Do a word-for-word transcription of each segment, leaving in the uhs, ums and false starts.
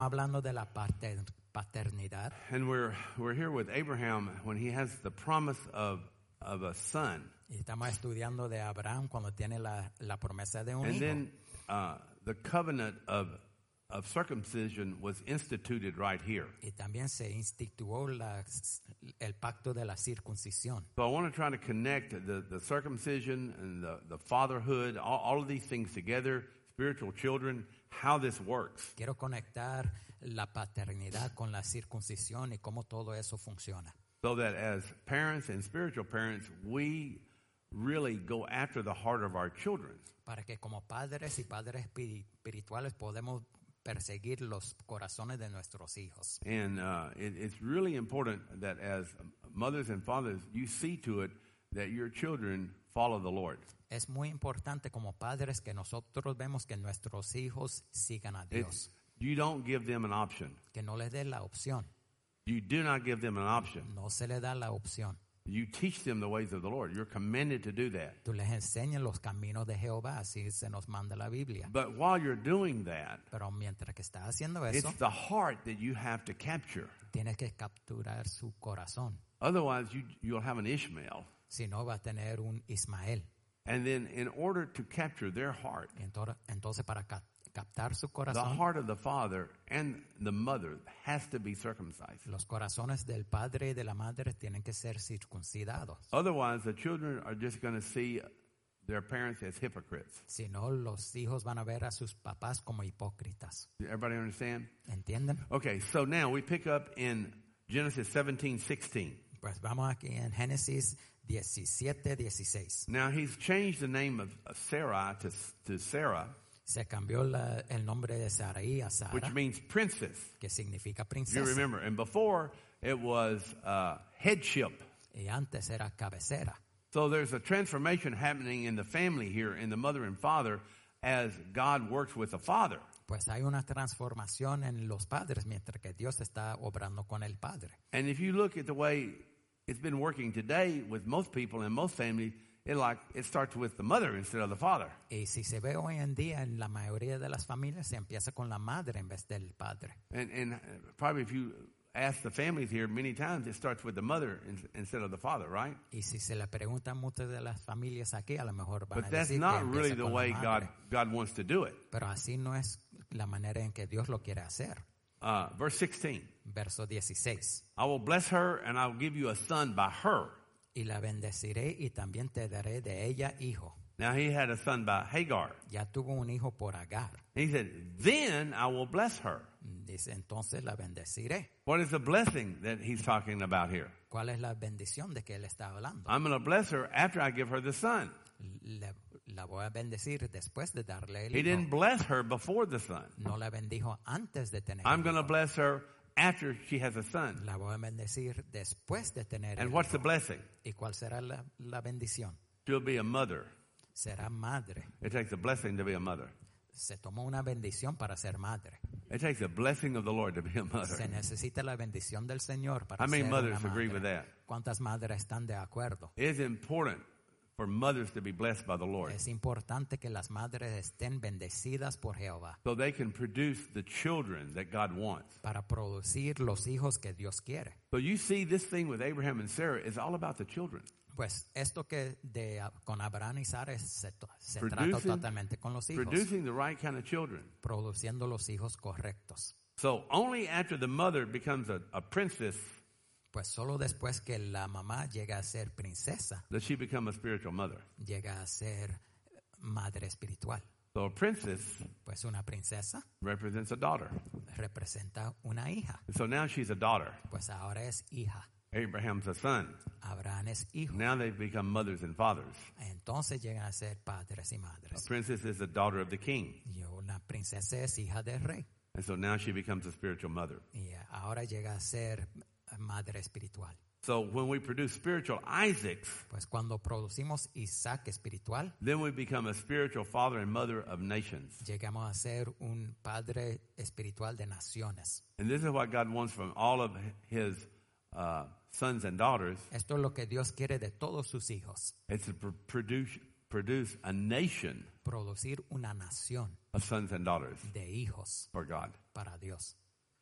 hablando de la pater- paternidad. And we're we're here with Abraham when he has the promise of of a son. Y estamos estudiando de Abraham cuando tiene la, la promesa de un And hijo. then uh, the covenant of of circumcision was instituted right here. Y también se instituyó la, el pacto de la circuncisión. So I want to try to connect the, the circumcision and the, the fatherhood, all, all of these things together, spiritual children, how this works. Quiero conectar la paternidad con la circuncisión y cómo todo eso funciona. So that as parents and spiritual parents, we really go after the heart of our children. Para que como padres y padres espirituales podemos perseguir los corazones de nuestros hijos. And uh, it, it's really important that as mothers and fathers, you see to it that your children follow the Lord. Es muy importante como padres que nosotros vemos que nuestros hijos sigan a Dios. It's, you don't give them an option. Que no les dé la opción. You do not give them an option. No se le da la opción. You teach them the ways of the Lord. You're commanded to do that. Tú les enseñas los caminos de Jehová, así se nos manda la Biblia. But while you're doing that, Pero mientras que estás haciendo eso, it's the heart that you have to capture. tienes que capturar su corazón. Otherwise, you, you'll have an Ishmael. Si no, va a tener un Ismael. And then in order to capture their heart, Entonces, entonces para cap- captar su the corazón, heart of the father and the mother has to be circumcised. los corazones del padre y de la madre tienen que ser circuncidados. Otherwise, the children are just going to see their parents as hypocrites. Si no, los hijos van a ver a sus papás como hipócritas. Everybody understand? ¿Entienden? Okay, so now we pick up in Genesis seventeen sixteen. Pues vamos aquí en Génesis diecisiete dieciséis. Now he's changed the name of of Sarai to, to Sarah, Se cambió la- el nombre de Sarai a which Sara, means princess. que significa You princesa. remember. And before it was uh, headship. Y antes era cabecera. So there's a transformation happening in the family here, in the mother and father, as God works with the father. Pues hay una transformación en los padres mientras que Dios está obrando con el padre. And if you look at the way it's been working today with most people and most families, it like it starts with the mother instead of the father. Y si se ve hoy en día en la mayoría de las familias, se empieza con la madre en vez del padre. And, and uh, probably if you ask the families here, many times it starts with the mother in, instead of the father, right? Y si se le preguntan muchas de las familias aquí, a lo mejor van But a that's decir que not empieza really the con way la God, madre. God wants to do it. Pero así no es la manera en que Dios lo quiere hacer. Uh, verse sixteen. Verso dieciséis. I will bless her and I'll give you a son by her. Y la bendeciré y también te daré de ella hijo. Now he had a son by Hagar. Ya tuvo un hijo por Agar. He said, then I will bless her. Dice, entonces la bendeciré. What is the blessing that he's talking about here? ¿Cuál es la bendición de que él está hablando? I'm going to bless her after I give her the son. Le- la voy a bendecir después de darle el He didn't hijo. bless her before the son. No la bendijo antes de tener I'm el going to hijo. bless her after she has a son. La voy a bendecir después de tener And el what's the hijo. blessing? ¿Y cuál será la, la bendición? She'll be a mother. Será madre. It takes a blessing to be a mother. Se tomó una bendición para ser madre. It takes a blessing of the Lord to be a Se mother. necesita la bendición del Señor para How many ser mothers una agree madre. with that? ¿Cuántas madres están de acuerdo? It's important for mothers to be blessed by the Lord Es importante que las madres estén bendecidas por Jehová so they can produce the children that God wants. para producir los hijos que Dios quiere. So you see this thing with Abraham and Sarah is all about the children. Pues esto que de, con Abraham y Sara se, to- se trata Producing- totalmente con los hijos, Producing the right kind of children. produciendo los hijos correctos. So only after the mother becomes a, a princess Pues solo después que la mamá llega a ser princesa, does she become a spiritual mother. llega a ser madre espiritual. So a princess Pues una princesa represents a daughter. representa una hija. And so now she's a daughter. Pues ahora es hija. Abraham's a son. Abraham es hijo. Now they've become mothers and fathers. Entonces llegan a ser padres y A madres. princess is the daughter of the king. Y una princesa es hija del rey. And so now she becomes a spiritual mother. Y ahora llega a ser madre espiritual. So when we produce spiritual Isaacs, Pues cuando producimos Isaac espiritual, then we become a spiritual father and mother of nations. llegamos a ser un padre espiritual de naciones. And this is what God wants from all of his uh, sons and daughters. Esto es lo que Dios quiere de todos sus hijos. It's to pr- produce, produce a nation Producir una nación of sons and daughters de hijos for God. para Dios.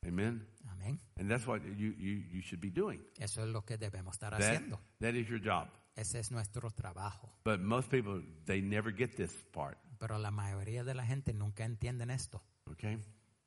Amen. Amén. And that's what you, you, you should be doing. Eso es lo que debemos estar That, haciendo. that is your job. Ese es nuestro trabajo. But most people, they never get this part. Pero la mayoría de la gente nunca entienden esto. Okay?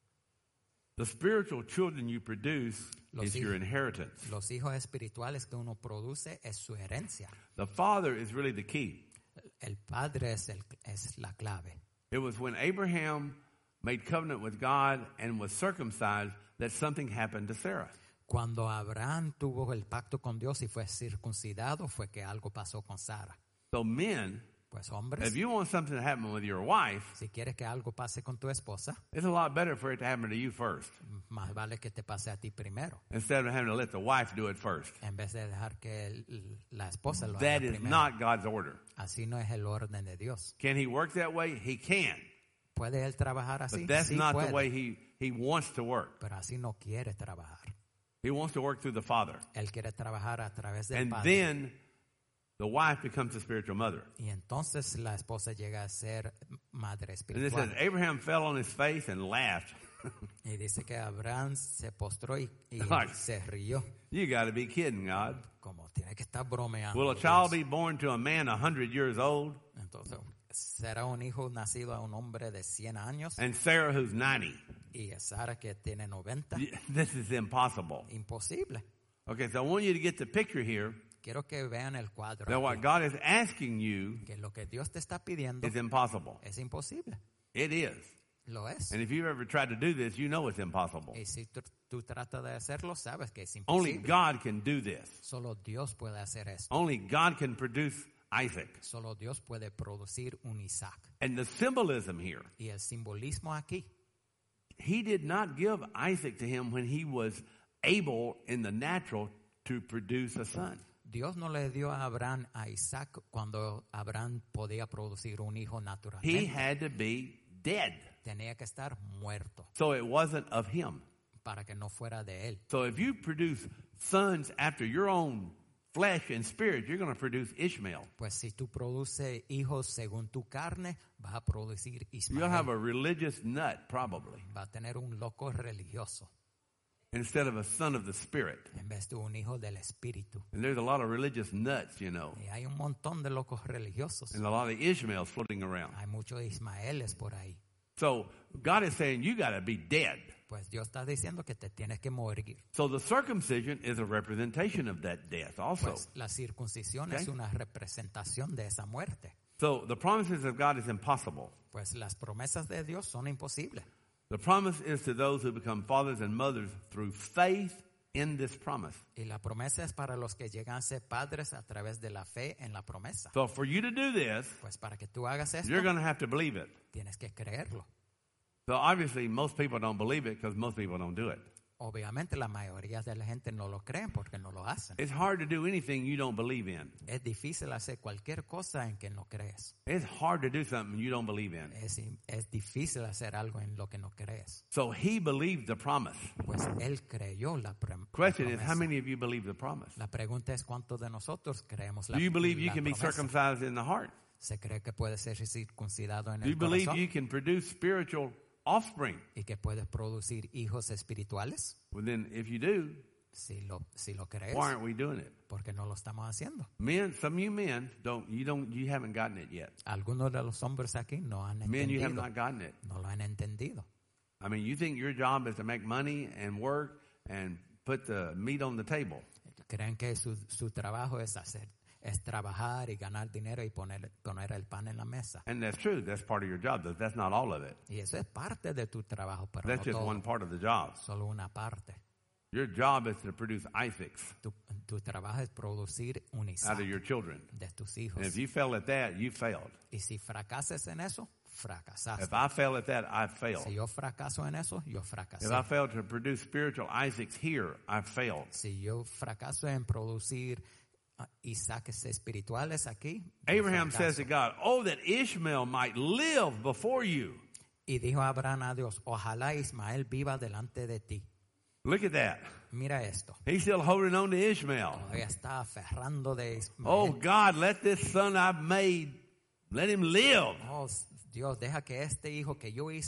The spiritual children you produce Los is hij- your inheritance. Los hijos espirituales que uno produce es su herencia. The father is really the key. El padre es, el, es la clave. It was when Abraham made covenant with God and was circumcised that something happened to Sarah. Cuando Abraham tuvo el pacto con Dios y fue circuncidado, fue que algo pasó con Sara. So men, Pues hombres, if you want something to happen with your wife, si quieres que algo pase con tu esposa, it's a lot better for it to happen to you first más vale que te pase a ti primero, instead of having to let the wife do it first. en vez de dejar que el- la esposa lo haga That is primero. not God's order. Así no es el orden de Dios. Can he work that way? He can. ¿Puede él trabajar así? But that's Sí not puede, the way he, he wants to work. pero así no quiere trabajar. He wants to work through the father. Él quiere trabajar a través del And padre. then the wife becomes the spiritual mother. Y entonces la esposa llega a ser madre And it says espiritual. Abraham fell on his face and laughed. Y dice que Abraham se postró y, y Like- se rió. You got to be kidding, God. Como tiene que estar bromeando. Will a Dios. child be born to a man a hundred years old? Entonces, será un hijo nacido a un hombre de cien años And Sarah, who's ninety? y Sara que tiene noventa. This is impossible. Imposible. Okay, so I want you to get the picture here Quiero que vean el cuadro. that what aquí, God is asking you que lo que Dios te está pidiendo is impossible. es imposible. It is. Lo es. And if you've ever tried to do this, you know it's impossible. Y si tú, tú tratas de hacerlo, sabes que es Only imposible. God can do this. Solo Dios puede hacer esto. Only God can produce Isaac. Solo Dios puede producir un Isaac. And the symbolism here, Y el simbolismo aquí, he did not give Isaac to him when he was able in the natural to produce a son. Dios no le dio a Abraham a Isaac cuando Abraham podía producir un hijo He naturalmente. had to be dead. Tenía que estar muerto So it wasn't of him. para que no fuera de él. So if you produce sons after your own flesh and spirit, you're going to produce Ishmael. Pues si tú produces hijos según tu carne, vas a producir You'll have Ismael. a religious nut, probably, Va a tener un loco religioso instead of a son of the spirit. en vez de un hijo del espíritu. And there's a lot of religious nuts, you know, Y hay un montón de locos religiosos. and a lot of Ishmaels floating around. Hay muchos Ismaeles por ahí. So God is saying you got to be dead. Pues Dios está diciendo que te tienes que morir. So the circumcision is a representation of that death also. Pues la circuncisión Okay. es una representación de esa muerte. So the promises of God is impossible. Pues las promesas de Dios son imposibles. The promise is to those who become fathers and mothers through faith in this promise. Y la promesa es para los que llegan a ser padres a través de la fe en la promesa. So for you to do this, Pues para que tú hagas esto, you're going to have to believe it. tienes que creerlo. So obviously most people don't believe it because most people don't do it. Obviamente la mayoría de la gente no lo creen porque no lo hacen. It's hard to do anything you don't believe in. Es difícil hacer cualquier cosa en que no crees. It's hard to do something you don't believe in. Es, es difícil hacer algo en lo que no crees. So he believed the promise. Pues él creyó la, pre- la Question is, how promesa. many of you believe the promise? La pregunta es cuántos de nosotros creemos la, Do you believe you la can be promesa. circumcised in the heart? Se cree que puede ser circuncidado en Do you el believe corazón you can produce spiritual offspring? y que puedes producir hijos espirituales. Well, then if you do, Si lo, si lo crees, why aren't we doing it? porque no lo estamos haciendo. Men, some of you men don't, you don't, you haven't gotten it yet. Algunos de los hombres aquí no han Men, you have entendido. not gotten it. No lo han entendido. I mean, you think your job is to make money and work and put the meat on the table. Creen que su, su trabajo es hacer, es trabajar y ganar dinero y poner, poner el pan en la mesa. And that's true. That's part of your job. But that's not all of it. Y eso es parte de tu trabajo, pero That's no just todo, one part of the job. solo una parte. Your job is to produce Isaacs Tu, tu trabajo es producir un out Isaac of your children. de tus hijos. And if you fail at that, you failed. Y si fracasas en eso, fracasaste. If I fail at that, I failed. Si yo fracaso en eso, yo fracasé. If I fail to produce spiritual Isaacs here, I failed. Si yo fracaso en producir uh, Isaacs espirituales aquí, yo Abraham says to fracaso. God, oh, that Ishmael might live before you. Y dijo Abraham a Dios, ojalá Ismael viva delante de ti. Look at that. Mira esto. He's still holding on to Ishmael. Todavía está aferrando de Ismael. Oh, God, let this son I've made, let him live. Oh, Dios, deja que este hijo que yo hice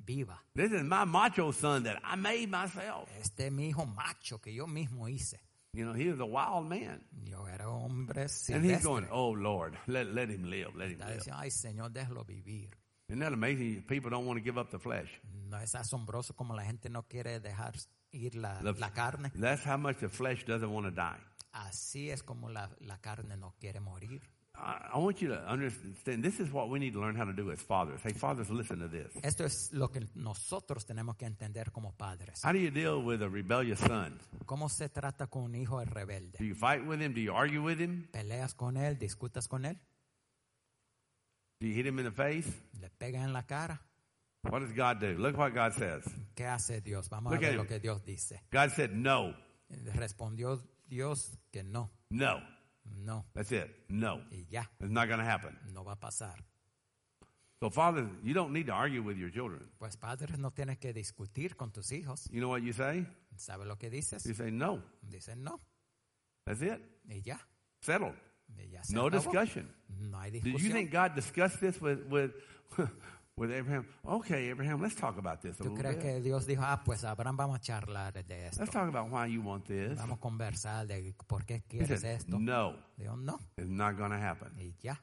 viva. This is my macho son that I made myself. Este es mi hijo macho que yo mismo hice. You know, he was a wild man. Yo era hombre And he's silvestre. going, oh, Lord, let, let him live, let him Está live. diciendo, ay, Señor, déjalo vivir. Isn't that amazing? People don't want to give up the flesh. No es asombroso como la gente no quiere dejar ir la, The- la carne. That's how much the flesh doesn't want to die. Así es como la, la carne no quiere morir. I, I want you to understand, this is what we need to learn how to do as fathers. Hey, fathers, listen to this. Esto es lo que nosotros tenemos que entender como padres. How do you deal with a rebellious son? ¿Cómo se trata con un hijo rebelde? Do you fight with him? Do you argue with him? ¿Peleas con él? ¿Discutas con él? Do you hit him in the face? ¿Le pegas en la cara? What does God do? Look what God says. ¿Qué hace Dios? Vamos Look a at ver him. lo que Dios dice. God said, no, Respondió Dios que no, no. no, That's it. No. y ya, It's not going to happen. no va a pasar. So, fathers, you don't need to argue with your children. Pues padres, no tienes que discutir con tus hijos. You know what you say? ¿Sabes lo que dices? You say, no. Dicen no, That's it. y ya, Settled. y ya se No acabó. discussion. No hay Did you discusión. think God discussed this with, with, with Abraham? Okay, Abraham, let's talk about this a ¿Tú little crees bit. que Dios dijo, ah, pues Abraham, vamos a charlar de esto? Let's talk about why you want this. Vamos a conversar de por qué He quieres said, esto. no, Dios, no, it's not going to happen. y ya,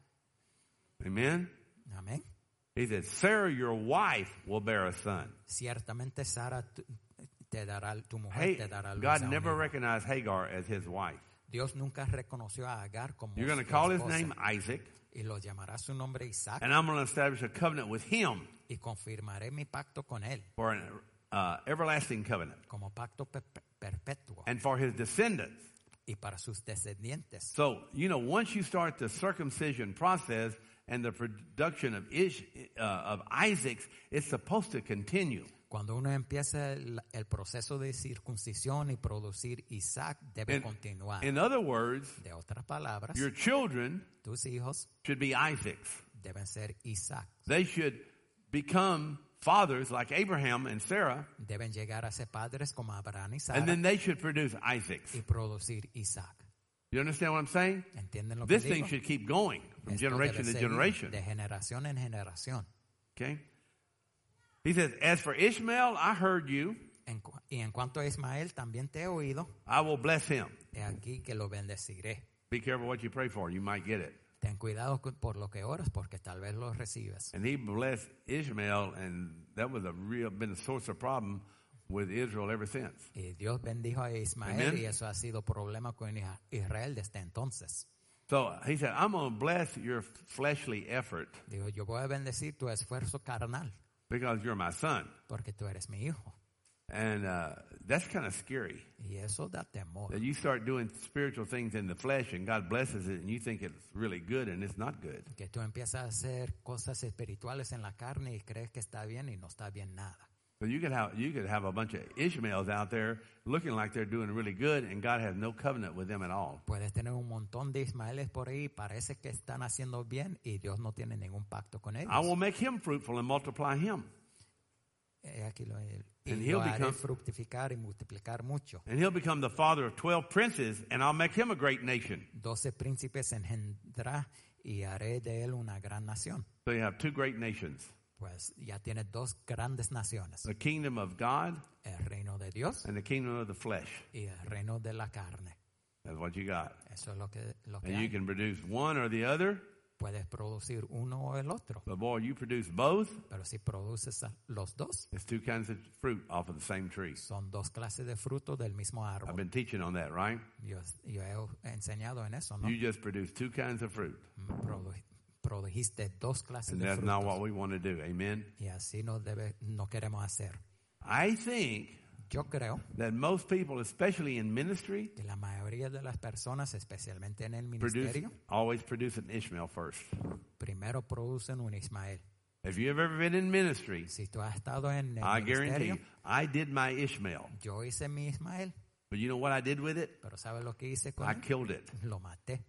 Amen? amén. He said, Sarah, your wife, will bear a son. Ciertamente Sara tu- te dará, tu mujer Hey, te dará luz God a un never hijo. recognized Hagar as his wife. Dios nunca reconoció a Agar como You're going to su call his esposa, name Isaac, y lo llamará su nombre Isaac, and I'm going to establish a covenant with him y confirmaré mi pacto con él for an uh, everlasting covenant, como pacto per- perpetuo and for his descendants. y para sus descendientes. So, you know, once you start the circumcision process and the production of, Ish, uh, of Isaacs, it's supposed to continue. Cuando uno empieza el, el proceso de circuncisión y producir Isaac, debe In, continuar. in other words, De otras palabras, your children tus hijos should be Isaacs. deben ser Isaac. They should become fathers like Abraham and Sarah, Deben llegar a ser padres como Abraham y and Sara then they should produce Isaacs. y producir Isaac. You understand what I'm saying? ¿Entienden lo que This thing digo? should keep going from Esto generation debe to seguir generation. de generación en generación. Okay? He says, as for Ishmael, I heard you. En cu- y en cuanto a Ismael, también te he oído. I will bless him. He aquí que lo bendeciré. Be careful what you pray for. You might get it. Ten cuidado con- por lo que oras, porque tal vez lo recibes. And he blessed Ishmael, and that was a real, been a source of problem with Israel ever since. Y Dios bendijo a Ismael, Amen. y eso ha sido problema con Is- Israel desde entonces. So he said, I'm going to bless your fleshly effort Digo, yo voy a bendecir tu esfuerzo carnal, because you're my son. porque tú eres mi hijo. And uh, that's kind of scary. Y eso da temor. That you start doing spiritual things in the flesh and God blesses it and you think it's really good and it's not good. Que tú empiezas a hacer cosas espirituales en la carne y crees que está bien y no está bien nada. So you could have you could have a bunch of Ishmaels out there looking like they're doing really good and God has no covenant with them at all. Puedes tener un montón de Ismaeles por ahí, parece que están haciendo bien y Dios no tiene ningún pacto con ellos. I will make him fruitful and multiply him. Eh, aquí lo, y And lo he'll haré become- fructificar y multiplicar mucho. And he'll become the father of twelve princes and I'll make him a great nation. Doce príncipes engendrá y haré de él una gran nación. So you have two great nations. Pues ya tiene dos grandes naciones. The kingdom of God El reino de Dios and the kingdom of the flesh. y el reino de la carne. That's what you got. Eso es lo que, lo que And you hay. can produce one or the other, Puedes producir uno o el otro, but boy, you produce both, pero si produces a- los dos, it's two kinds of fruit off of the same tree. son dos clases de fruto del mismo I've árbol. been teaching on that, right? Yo, yo he enseñado en eso, ¿no? You just produce two kinds of fruit. Produ- produjiste dos clases And de that's not what frutos. we want to do. Amen. Y así no, debe, no queremos hacer. I think Yo creo that most people, especially in ministry, que la mayoría de las personas, especialmente en el produce, ministerio, always produce an Ishmael first. primero producen un Ismael. If you've ever been in ministry, Si tú has estado en el I guarantee ministerio, you, I did my Ishmael. yo hice mi Ismael, But you know what I did with it? pero ¿sabes lo que hice con I él? killed it. Lo maté.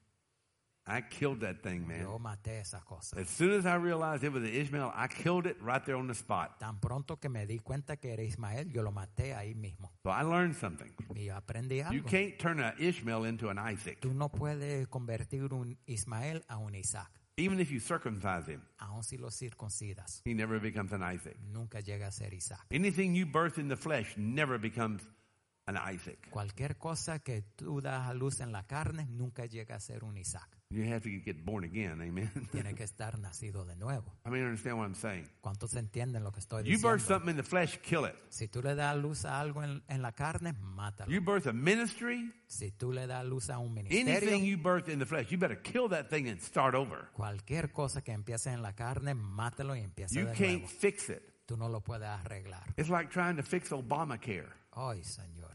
I killed that thing, man. Yo maté esa cosa. As soon as I realized it was an Ishmael, I killed it right there on the spot. Tan pronto que me di cuenta que era Ismael, yo lo maté ahí mismo. So I learned something. Y yo aprendí You algo. can't turn an Ishmael into an Isaac. Tú no puedes convertir un Ismael a un Isaac. Even if you circumcise him, aun si lo circuncidas, he never becomes an Isaac. nunca llega a ser Isaac. Anything you birth in the flesh never becomes an Isaac. Cualquier cosa que tú das a luz en la carne nunca llega a ser un Isaac. You have to get born again, amen? Tiene que estar nacido de nuevo. I mean, understand what I'm saying. ¿Cuántos entienden lo que estoy You birth diciendo? something in the flesh, kill it. Si tú le das luz a algo en, en la carne, mátalo. You birth a ministry, Si tú le das luz a un anything ministerio, you birth in the flesh, you better kill that thing and start over. cualquier cosa que empiece en la carne, mátalo y empieza You de can't nuevo. fix it. Tú no lo puedes arreglar. It's like trying to fix Obamacare. Ay, Señor.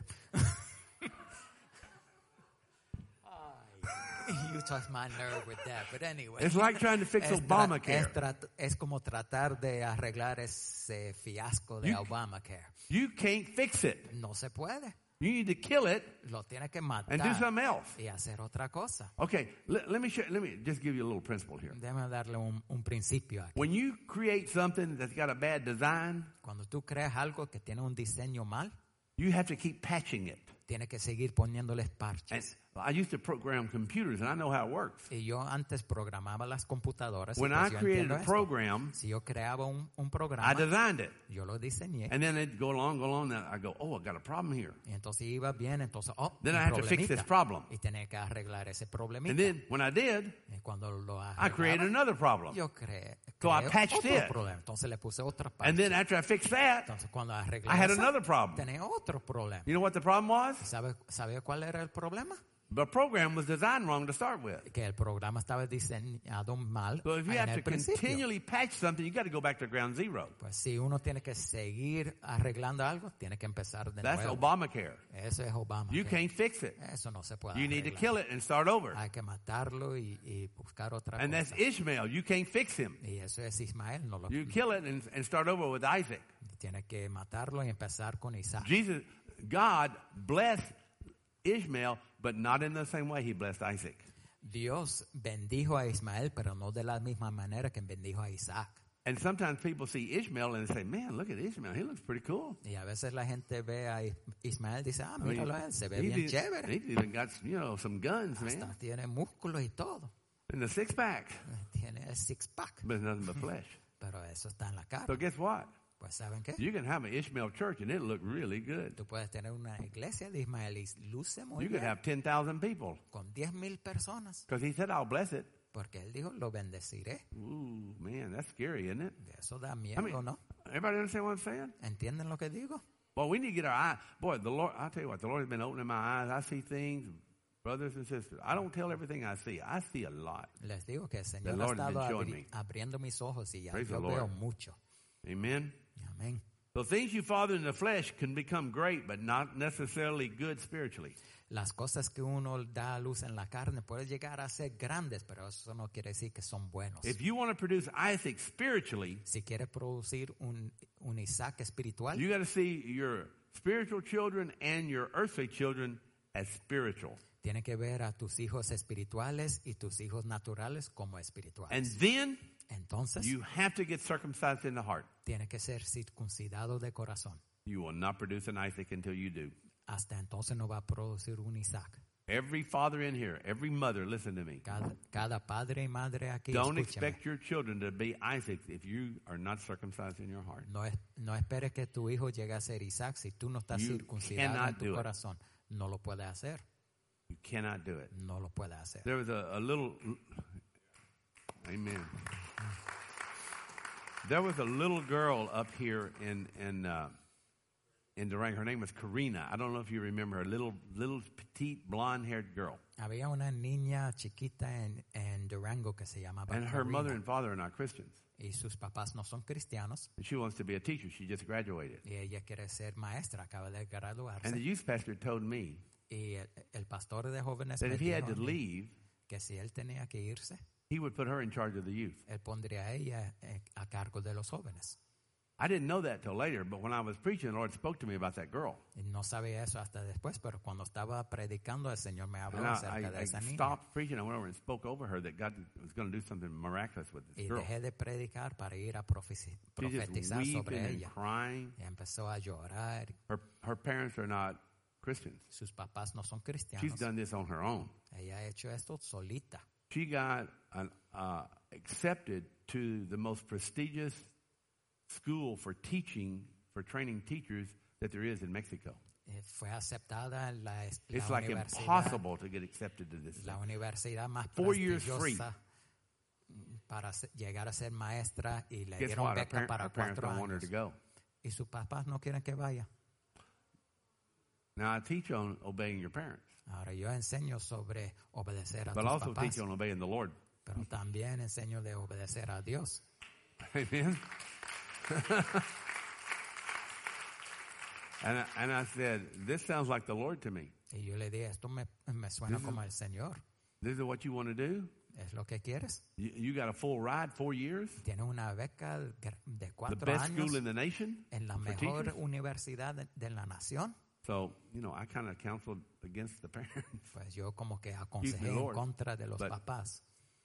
Ay, you touched my nerve with that, but anyway. It's like trying to fix Es, tra- Obamacare. es, tra- es como tratar de arreglar ese fiasco de You- Obamacare. You can't fix it. No se puede. You need to kill it Lo tiene que and do matar something else. y hacer otra cosa. Okay, let, let me show, let me just give you a little principle here. Déjame darle un, un principio aquí. When you create something that's got a bad design, Cuando tú creas algo que tiene un diseño mal, you have to keep patching it. tienes que seguir poniéndoles And parches. I used to program computers, and I know how it works. Y yo antes programaba las computadoras. y When pues I yo created entiendo a esto. program, Si yo creaba un, un I programa, designed it. yo lo diseñé. And then it'd go along, go along, and I go, oh, I got a problem here. Y entonces iba bien, entonces, oh, Then un I have to fix problemita. this problem. Y tenía que arreglar ese problemita. And then when I did, y cuando lo I created arreglaba, another problem. yo creé, So I creé patched otro it. problema. Entonces le puse otra parte. And then after I fixed that, Entonces cuando arreglé I had esa, another problem. tenía otro problema. You know what the problem was? ¿Sabe, ¿Sabe cuál era el problema? The program was designed wrong to start with. Que el programa estaba diseñado mal So if you en have el to principio. continually patch something, you got to go back to ground zero. Pues si uno tiene que seguir arreglando algo, tiene que empezar de That's nuevo. Obamacare. Eso es Obama. You can't fix it. Eso no se puede You need to arreglar. kill it and start over. Hay que matarlo y, y buscar otra And that's cosa. Ishmael. You can't fix him. Y eso es Ismael, no lo You kill it and, and start over with Isaac. tiene que matarlo y empezar con Isaac. Jesus, God blessed Ishmael, but not in the same way he blessed Isaac. Dios bendijo a Ismael, pero no de la misma manera que bendijo a Isaac. And sometimes people see Ishmael and they say, man, look at Ishmael. He looks pretty cool. Y a veces la gente ve a Ismael y dice, ah, I mean, míralo a él, se ve he's bien even- chévere. He's even got, you know, some guns, Hasta man. tiene músculos y todo. And the six pack. Tiene el six pack. But it's nothing but flesh. Pero eso está en la cara. So guess what? Pues ¿saben qué? You can have an Ishmael church and it'll look really good. Tú puedes tener una iglesia de Ismael y luce muy You could bien, have ten thousand people. con diez mil personas. Because he said, I'll bless it. Porque él dijo, lo bendeciré. Ooh, man, that's scary, isn't it? Eso da I miedo, mean, ¿no? everybody understand what I'm saying? ¿Entienden lo que digo? Well, we need to get our eye. Boy, the Lord, I'll tell you what, the Lord has been opening my eyes. I see things, brothers and sisters. I don't tell everything I see. I see a lot. Les digo que el Señor ha Lord has estado been showing abri- me. abriendo mis ojos y ya Praise yo the Lord. veo mucho. Amen? Amén. So things you father in the flesh can become great, but not necessarily good spiritually. Las cosas que uno da a luz en la carne pueden llegar a ser grandes, pero eso no quiere decir que son buenos. If you want to produce Isaac spiritually, Si quieres producir un, un Isaac espiritual, you got to see your spiritual children and your earthly children as spiritual. tienes que ver a tus hijos espirituales y tus hijos naturales como espirituales. And then Entonces, you have to get circumcised in the heart. tiene que ser circuncidado de corazón. You will not produce an Isaac until you do. Hasta entonces no va a producir un Isaac. Every father in here, every mother, listen to me. Cada, cada padre y madre aquí, Don't escúcheme. expect your children to be Isaacs if you are not circumcised in your heart. No, es- no esperes que tu hijo llegue a ser Isaac si tú no estás You circuncidado cannot en tu do it. corazón. No lo puedes hacer. You cannot do it. No lo puedes hacer. There was a, a little, amen. There was a little girl up here in in uh, in Durango. Her name was Karina. I don't know if you remember her. Little little petite blonde-haired girl. Había una niña chiquita en, en Durango que se llamaba And her Karina, mother and father are not Christians. y sus papás no son cristianos And she wants to be a teacher. She just graduated. y ella quiere ser maestra, acaba de graduarse. And the youth pastor told me Y el, el pastor de jóvenes that me if he had dijo to a mí leave, que si él tenía que irse, he would put her in charge of the youth. él pondría a ella eh, a cargo de los jóvenes. I didn't know that till later, but when I was preaching, the Lord spoke to me about that girl. Y no sabía eso hasta después, pero cuando estaba predicando, el Señor me habló And acerca I, de I, I esa niña. stopped preaching. I went over and spoke over her that God was going to do something miraculous with this Y girl. dejé de predicar para ir a profeci- She's just profetizar weeping sobre and ella. crying. Y empezó a llorar. Her, her parents are not Christians. Sus papás no son She's cristianos. done this on her own. Ella ha hecho esto solita. She got an, uh, accepted to the most prestigious school for teaching, for training teachers that there is in Mexico. Eh, Fue aceptada en la, es- la It's like universidad, impossible to get accepted to this. la universidad más Four years free. prestigiosa para se- llegar a ser maestra y le Guess dieron what? Our, beca par- para our parents cuatro don't want her años. to go. Y sus papás no quieren que vaya. Now, I teach on obeying your parents, Ahora yo enseño sobre obedecer a but tus also papás, teach on obeying the Lord. pero también enseño de obedecer a Dios. Amen. and, I, and I said, this sounds like the Lord to me. Y yo le dije, esto me, me suena This is- como el Señor. This is what you want to do? ¿Es lo que quieres? You, you got a full ride, four years? Tienes una beca de de The cuatro best años school in the nation en la for mejor teachers? universidad de, de la nación. So, you know, I kind of counseled against the parents. Pues yo como que aconsejé en Lord. contra de los But- papás.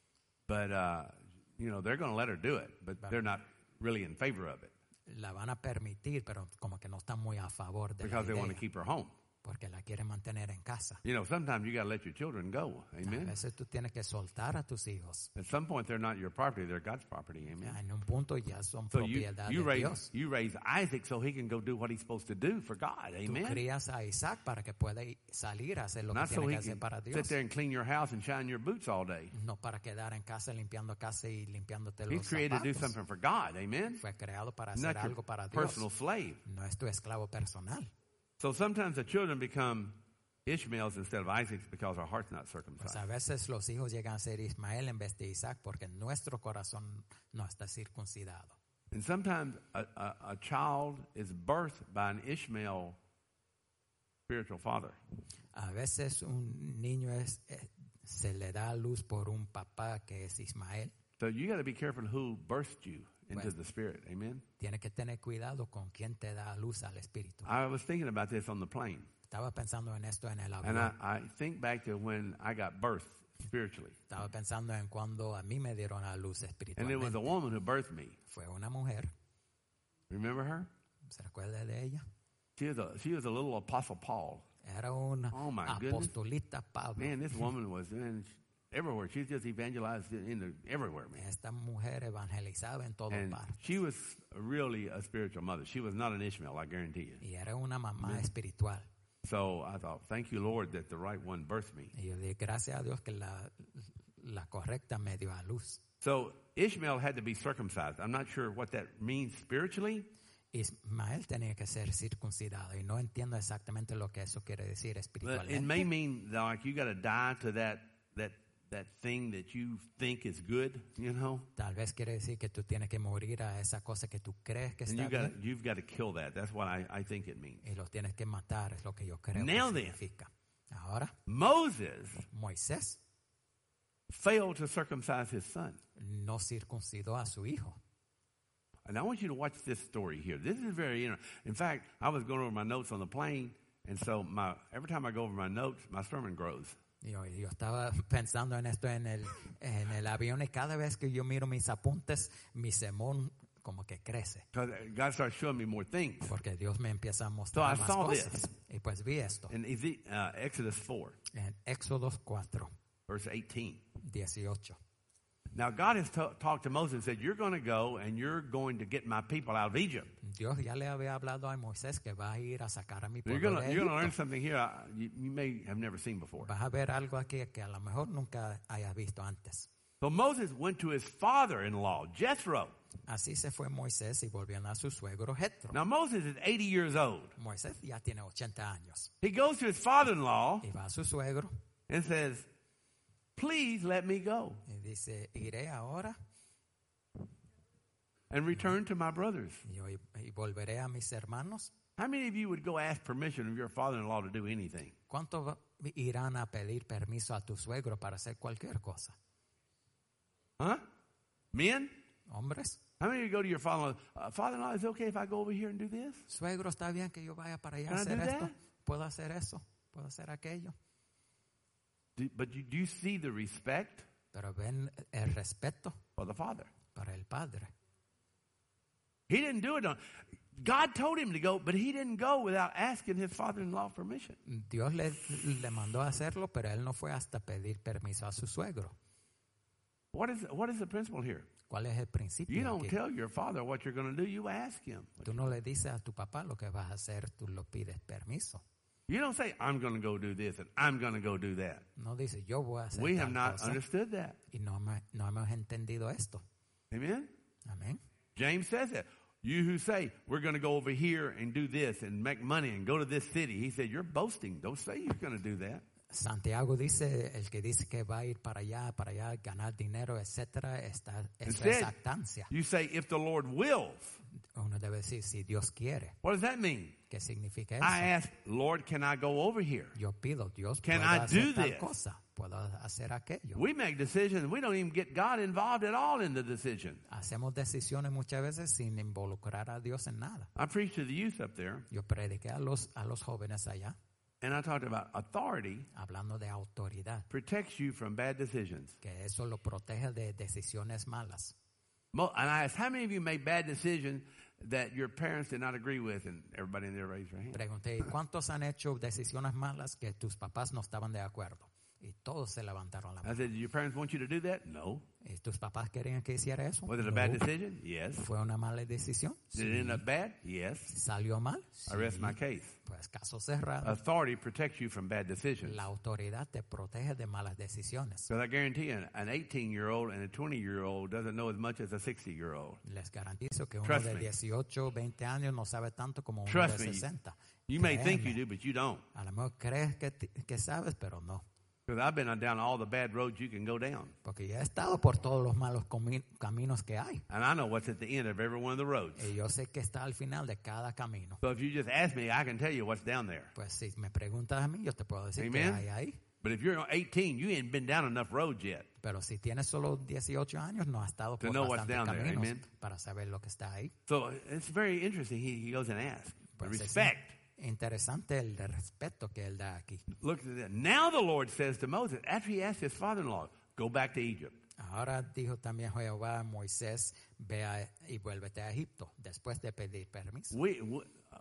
But, uh, you know, they're going to let her do it, but they're not really in favor of it La van a permitir, pero como que no están muy a favor de la because they want to idea, keep her home. porque la quieren mantener en casa. You know, sometimes you got to let your children go. A Amen. veces tú tienes que soltar a tus hijos. At some point, they're not your property; they're God's property. Amen. En un punto ya son So you propiedad you de raise Dios. you raise Isaac so he can go do what he's supposed to do for God. Tú Amen. crías a Isaac para que pueda ir- salir a hacer lo que Not so tiene he que hacer can para sit Dios. there and clean your house and shine your boots all day. No para quedar en casa limpiando casa y limpiándote He's los created to do zapatos. something for God. Amen. Fue creado para Not hacer your algo para Dios. personal slave. No es tu esclavo personal. So sometimes the children become Ishmaels instead of Isaacs because our heart's not Pues circumcised. a veces los hijos llegan a ser Ismael en vez de Isaac porque nuestro corazón no está circuncidado. And sometimes a, a, a child is birthed by an Ishmael spiritual father. A veces un niño es, eh, se le da a luz por un papá que es Ismael. So you got to be careful who birthed you into Well- the spirit. Amen. Tiene que tener cuidado con quién te da a luz al espíritu. I was thinking about this on the plane, Estaba pensando en esto en el and I, avión. I think back to when I got birthed spiritually, Estaba pensando en cuando a mí me dieron a luz and it was espiritualmente. a woman who birthed me. Fue una mujer. Remember her? ¿Se recuerda de ella? She was a she was a little apostle Paul. Era un Oh, my goodness. apostolita Pablo. Man, this woman was man, everywhere. She's just evangelized in the, everywhere, man. Esta mujer evangelizaba en todo And parte. she was really a spiritual mother. She was not an Ishmael, I guarantee you. Y era una mamá espiritual. So I thought, thank you, Lord, that the right one birthed me. Y yo dije, gracias a Dios que la, la correcta me dio a luz. So Ishmael had to be circumcised. I'm not sure what that means spiritually, Ismael tenía que ser circuncidado. Y no entiendo exactamente lo que eso quiere decir but it may espiritualmente. mean that, like you got to die to that that that thing that you think is good, you know, Tal vez quiere decir que tú tienes que morir a esa cosa que tú crees que and está you got bien. you've got to kill that. That's what I, I think it means. Y lo tienes que matar, es lo que yo creo Now que then. significa. Ahora, Moses Moisés failed to circumcise his son. no circuncidó a su hijo. And I want you to watch this story here. This is very interesting. In fact, I was going over my notes on the plane, and so my every time I go over my notes, my sermon grows. Yo, yo estaba pensando en esto en el, en el avión y cada vez que yo miro mis apuntes, mi sermón como que crece. Because God starts showing me more things. Porque Dios me empieza a So I mostrar más saw cosas. this. Y pues vi esto In Eze- uh, Exodus four, en Éxodo cuatro, verse eighteen. dieciocho. Now, God has ta- talked to Moses and said, you're going to go and you're going to get my people out of Egypt. Dios ya le había hablado a Moisés que va a ir a sacar a mi You're pueblo going de to learn Egipto. something here uh, you, you may have never seen before. Vas a ver algo aquí que a lo mejor nunca hayas visto antes. So Moses went to his father-in-law, Jethro. Así se fue Moisés y volviendo a su suegro Jetro. Now, Moses is eighty years old. Moisés ya tiene ochenta años. He goes to his father-in-law Y va a su suegro and says, please let me go y dice, iré ahora and return to my brothers. y, yo- y volveré a mis hermanos. How many of you would go ask permission of your father-in-law to do anything? ¿Cuántos va- irán a pedir permiso a tu suegro para hacer cualquier cosa? Huh? Men? ¿Hombres? How many of you go to your father-in-law? Uh, father-in-law, is it okay if I go over here and do this? Suegro, ¿está bien que yo vaya para allá Can a I hacer do esto? that? ¿Puedo hacer eso? ¿Puedo hacer aquello? Do, but you, do you see the respect Pero ven el respeto for the father? para el padre. He didn't do it. On, God told him to go, but he didn't go without asking his father-in-law permission. Dios le, le mandó a hacerlo, pero él no fue hasta pedir permiso a su suegro. What is, what is the principle here? ¿Cuál es el principio You don't aquí? tell your father what you're going to do. You ask him. Tú no le dices a tu papá lo que vas a hacer, tú lo pides permiso. You don't say, I'm going to go do this and I'm going to go do that. No dices, yo voy a hacer We have tal not cosa. understood that. Y no, hemos- no hemos entendido esto. Amen? Amén. James says that. You who say, we're going to go over here and do this and make money and go to this city. He said, you're boasting. Don't say you're going to do that. Santiago dice, el que dice que va a ir para allá, para allá, ganar dinero, etcétera, está, eso es Instead, jactancia. you say, if the Lord wills. Uno debe decir, si Dios quiere. What does that mean? ¿Qué significa eso? I ask, Lord, can I go over here? Yo pido, Dios, Can ¿puedo I hacer do tal this? cosa? ¿Puedo hacer aquello? We make decisions. We don't even get God involved at all in the decision. Hacemos decisiones muchas veces sin involucrar a Dios en nada. I preached to the youth up there, Yo prediqué a los, a los jóvenes allá, and I talked about authority hablando de autoridad, protects you from bad decisions. que eso lo protege de decisiones malas. Mo- And I asked, how many of you made bad decisions that your parents did not agree with? And everybody in there raised their hand. Pregunté, ¿cuántos han hecho decisiones malas que tus papás no estaban de acuerdo? Y todos se levantaron la I mano. said, did your parents want you to do that? No. ¿Y tus papás querían que hiciera eso? Was it a No. bad decision? Yes. ¿Fue una mala decisión? Did it end up bad? Yes. ¿Salió mal? I rest Sí. my case. Pues caso cerrado. Authority protects you from bad decisions. La autoridad te protege de malas decisiones. Because I guarantee you, an eighteen-year-old and a twenty-year-old doesn't know as much as a sixty-year-old. Les garantizo que uno Trust de me. dieciocho, veinte años no sabe tanto como uno Trust de me. sesenta. You may think you Créeme. do, but you don't. A lo mejor crees que, ti- que sabes, pero no. Because I've been down all the bad roads you can go down. Porque yo he estado por todos los malos comi- caminos que hay. And I know what's at the end of every one of the roads. Y yo sé que está al final de cada camino. So if you just ask me, I can tell you what's down there. Pues si me preguntas a mí, yo te puedo decir Amen. que hay ahí. But if you're eighteen, you ain't been down enough roads yet. Pero si tienes solo dieciocho años, no has estado To por know what's bastantes down there, caminos amen. para saber lo que está ahí. So it's very interesting. He, he goes and asks. The Pues es respect. interesante el de respeto que él da aquí. Look at that. Now the Lord says to Moses, after he asked his father-in-law, go back to Egypt. Ahora dijo también Jehová a Moisés, ve a- y vuélvete a Egipto, después de pedir permiso. We, we, uh,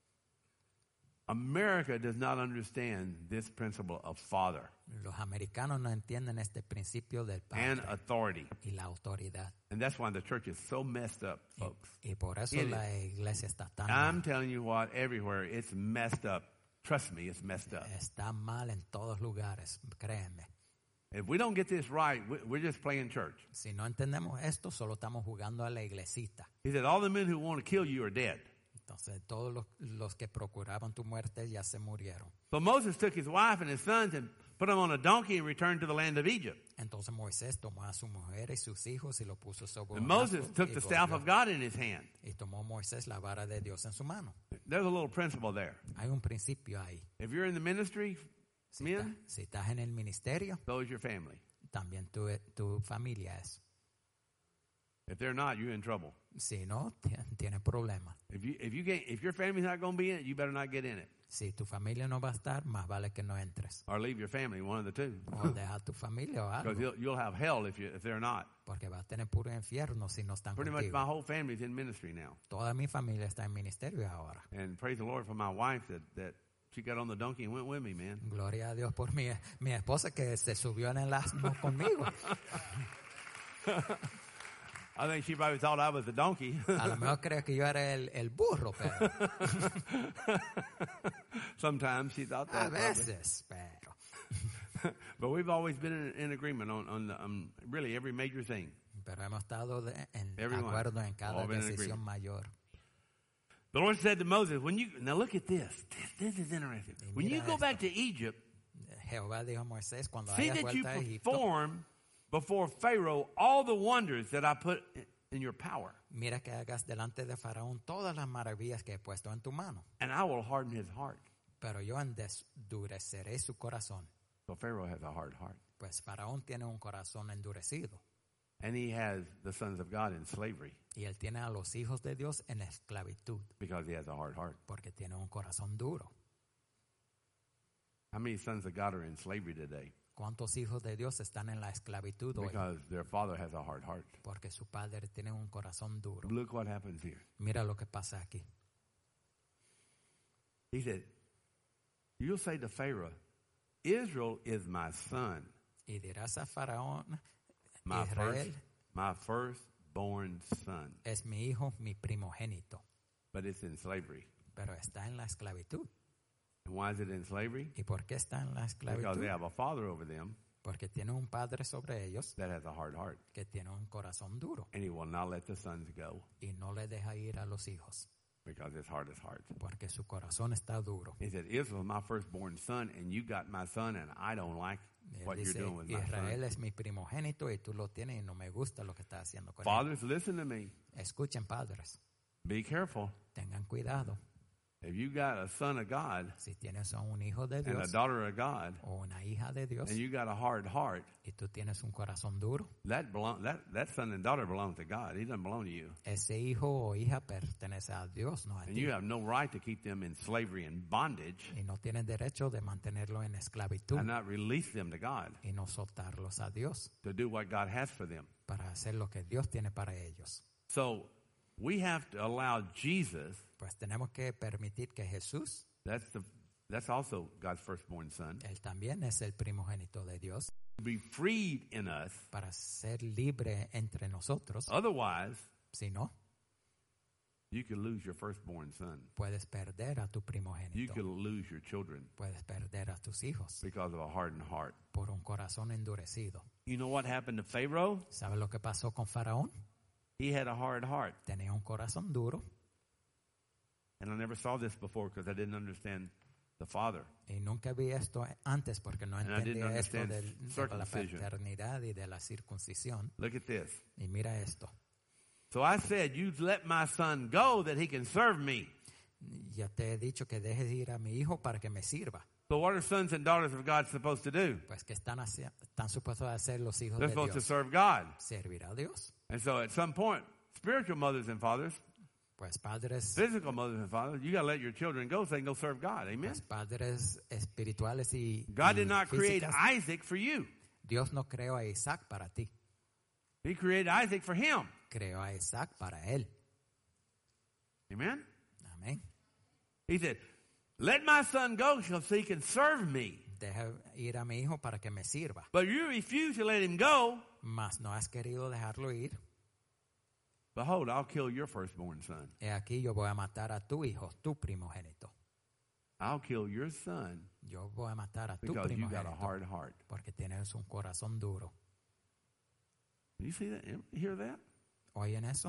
America does not understand this principle of father Los americanos no entienden este principio del and padre authority. y la autoridad. And that's why the church is so messed up, folks. Y por eso It la iglesia está tan I'm mal. telling you what, everywhere, it's messed up. Trust me, it's messed up. Está mal en todos lugares, créeme. If we don't get this right, we- we're just playing church. Si no entendemos esto, solo estamos jugando a la iglesita. He said, all the men who want to kill you are dead. Entonces todos los, los que procuraban tu muerte ya se murieron. So Moses took his wife and his sons and put them on a donkey and returned to the land of Egypt. Entonces Moisés tomó a su mujer y sus hijos y lo puso sobre And un Moses asno took y the staff volvió. of God in his hand. Y tomó Moisés la vara de Dios en su mano. There's a little principle there. Hay un principio ahí. If you're in the ministry, Si, men, está- si estás en el ministerio, so is your family. también tu, tu familia es. If they're not, you're in trouble. Si no, ti- tiene problemas. If you if you get if your family's not going to be in it, you better not get in it Si tu familia no va a estar, más vale que no entres. or leave your family. One of the two, O deja a tu familia o because algo. you'll you'll have hell if you if they're not. Porque va a tener puro infierno si no están Pretty much contigo. my whole family's in ministry now, Toda mi familia está en ministerio ahora. and praise the Lord for my wife that that she got on the donkey and went with me, man. Gloria a Dios por mi, mi esposa que se subió en el asno conmigo. I think she probably thought I was the donkey. A lo mejor creo que yo era el, el burro, pero Sometimes she thought a that. probably. veces, pero. But we've always been in, in agreement on on the, um, really every major thing. Pero hemos estado de- en Everyone. acuerdo en cada All been in decisión agreement. mayor. The Lord said to Moses, "When you now look at this, this, this is interesting. Y When you mira go esto. back to Egypt, Jehová dijo a Moisés, cuando see hayas that you vuelta a Egipto, perform before Pharaoh all the wonders that I put in your power, mira que hagas delante de Faraón todas las maravillas que he puesto en tu mano. and I will harden his heart." Pero yo endureceré su corazón. So Pharaoh has a hard heart, Pues Faraón tiene un corazón endurecido. and he has the sons of God in slavery Y él tiene a los hijos de Dios en esclavitud. because he has a hard heart. Porque tiene un corazón duro. How many sons of God are in slavery today? ¿Cuántos hijos de Dios están en la esclavitud hoy? Because their father has a hard heart. Porque su padre tiene un corazón duro. Look what happens here. Mira lo que pasa aquí. He said, "You'll say to Pharaoh, Israel is my son." Y dirás a Faraón, My Israel first, my firstborn son. es mi hijo, mi primogénito, But it's in slavery. pero está en la esclavitud. And why is it in slavery? ¿Y por qué está en la Because they esclavitud? have a father over them Porque tiene un padre sobre ellos that has a hard heart. que tiene un corazón duro And he will not let the sons go y no le deja ir a los hijos because his heart is hard. porque su corazón está duro. He said, Israel is my firstborn son, and you got my son, and I don't like Y él what you're dice, doing with my Israel son. es mi primogénito y tú lo tienes y no me gusta lo que estás haciendo con él. Fathers, listen to me. Escuchen, padres, Be careful. tengan cuidado. If you got a son of God Si tienes a un hijo de and a Dios daughter of God, o una hija de Dios and you got a hard heart, y tú tienes un corazón duro, that belong that, that son and daughter belongs to God. He doesn't belong to you. ese hijo o hija pertenece a Dios, no a And ti. you have no right to keep them in slavery and bondage Y no tienes derecho de mantenerlo en esclavitud and not release them to God y no soltarlos a Dios to do what God has for them. para hacer lo que Dios tiene para ellos. So we have to allow Jesus, Pues tenemos que permitir que Jesús, that's the that's also God's firstborn son, él también es el primogénito de Dios, be freed in us. para ser libre entre nosotros. Otherwise, Si no, you could lose your firstborn son. puedes perder a tu You primogénito, could lose your children puedes perder a tus hijos because of a hardened heart. por un corazón endurecido. You know what happened to Pharaoh? ¿Sabes lo que pasó con Faraón? He had a hard heart. Tenía un corazón duro And I never saw this before because I didn't understand the father. y nunca vi esto antes porque no And I didn't entendía esto understand del- de la circumcision. paternidad y de la circuncisión. Look at this. Y mira esto. So I said, you let my son go that he can serve me. Ya te he dicho que dejes ir a mi hijo para que me sirva. So what are sons and daughters of God supposed to do? Pues que están, hacia- están supuestos a hacer los hijos They're de supposed to Dios. serve God. Servir a Dios. And so at some point, spiritual mothers and fathers, Pues padres, physical mothers and fathers, you got to let your children go so they can go serve God. Amen? pues padres espirituales y, God y did not create físicas. Isaac for you. Dios no creó a Isaac para ti. He created Isaac for him. Creó a Isaac para él. Amen? Amén. He said, let my son go so he can serve me. Deja ir a mi hijo para que me sirva. But you refuse to let him go. Mas no has querido dejarlo ir. Behold, I'll kill your firstborn son. He aquí yo voy a matar a tu hijo, tu primogénito. I'll kill your son Yo voy a matar a tu because you got a primogénito hard heart. porque tienes un corazón duro. You see that? You hear that? ¿Oyen eso?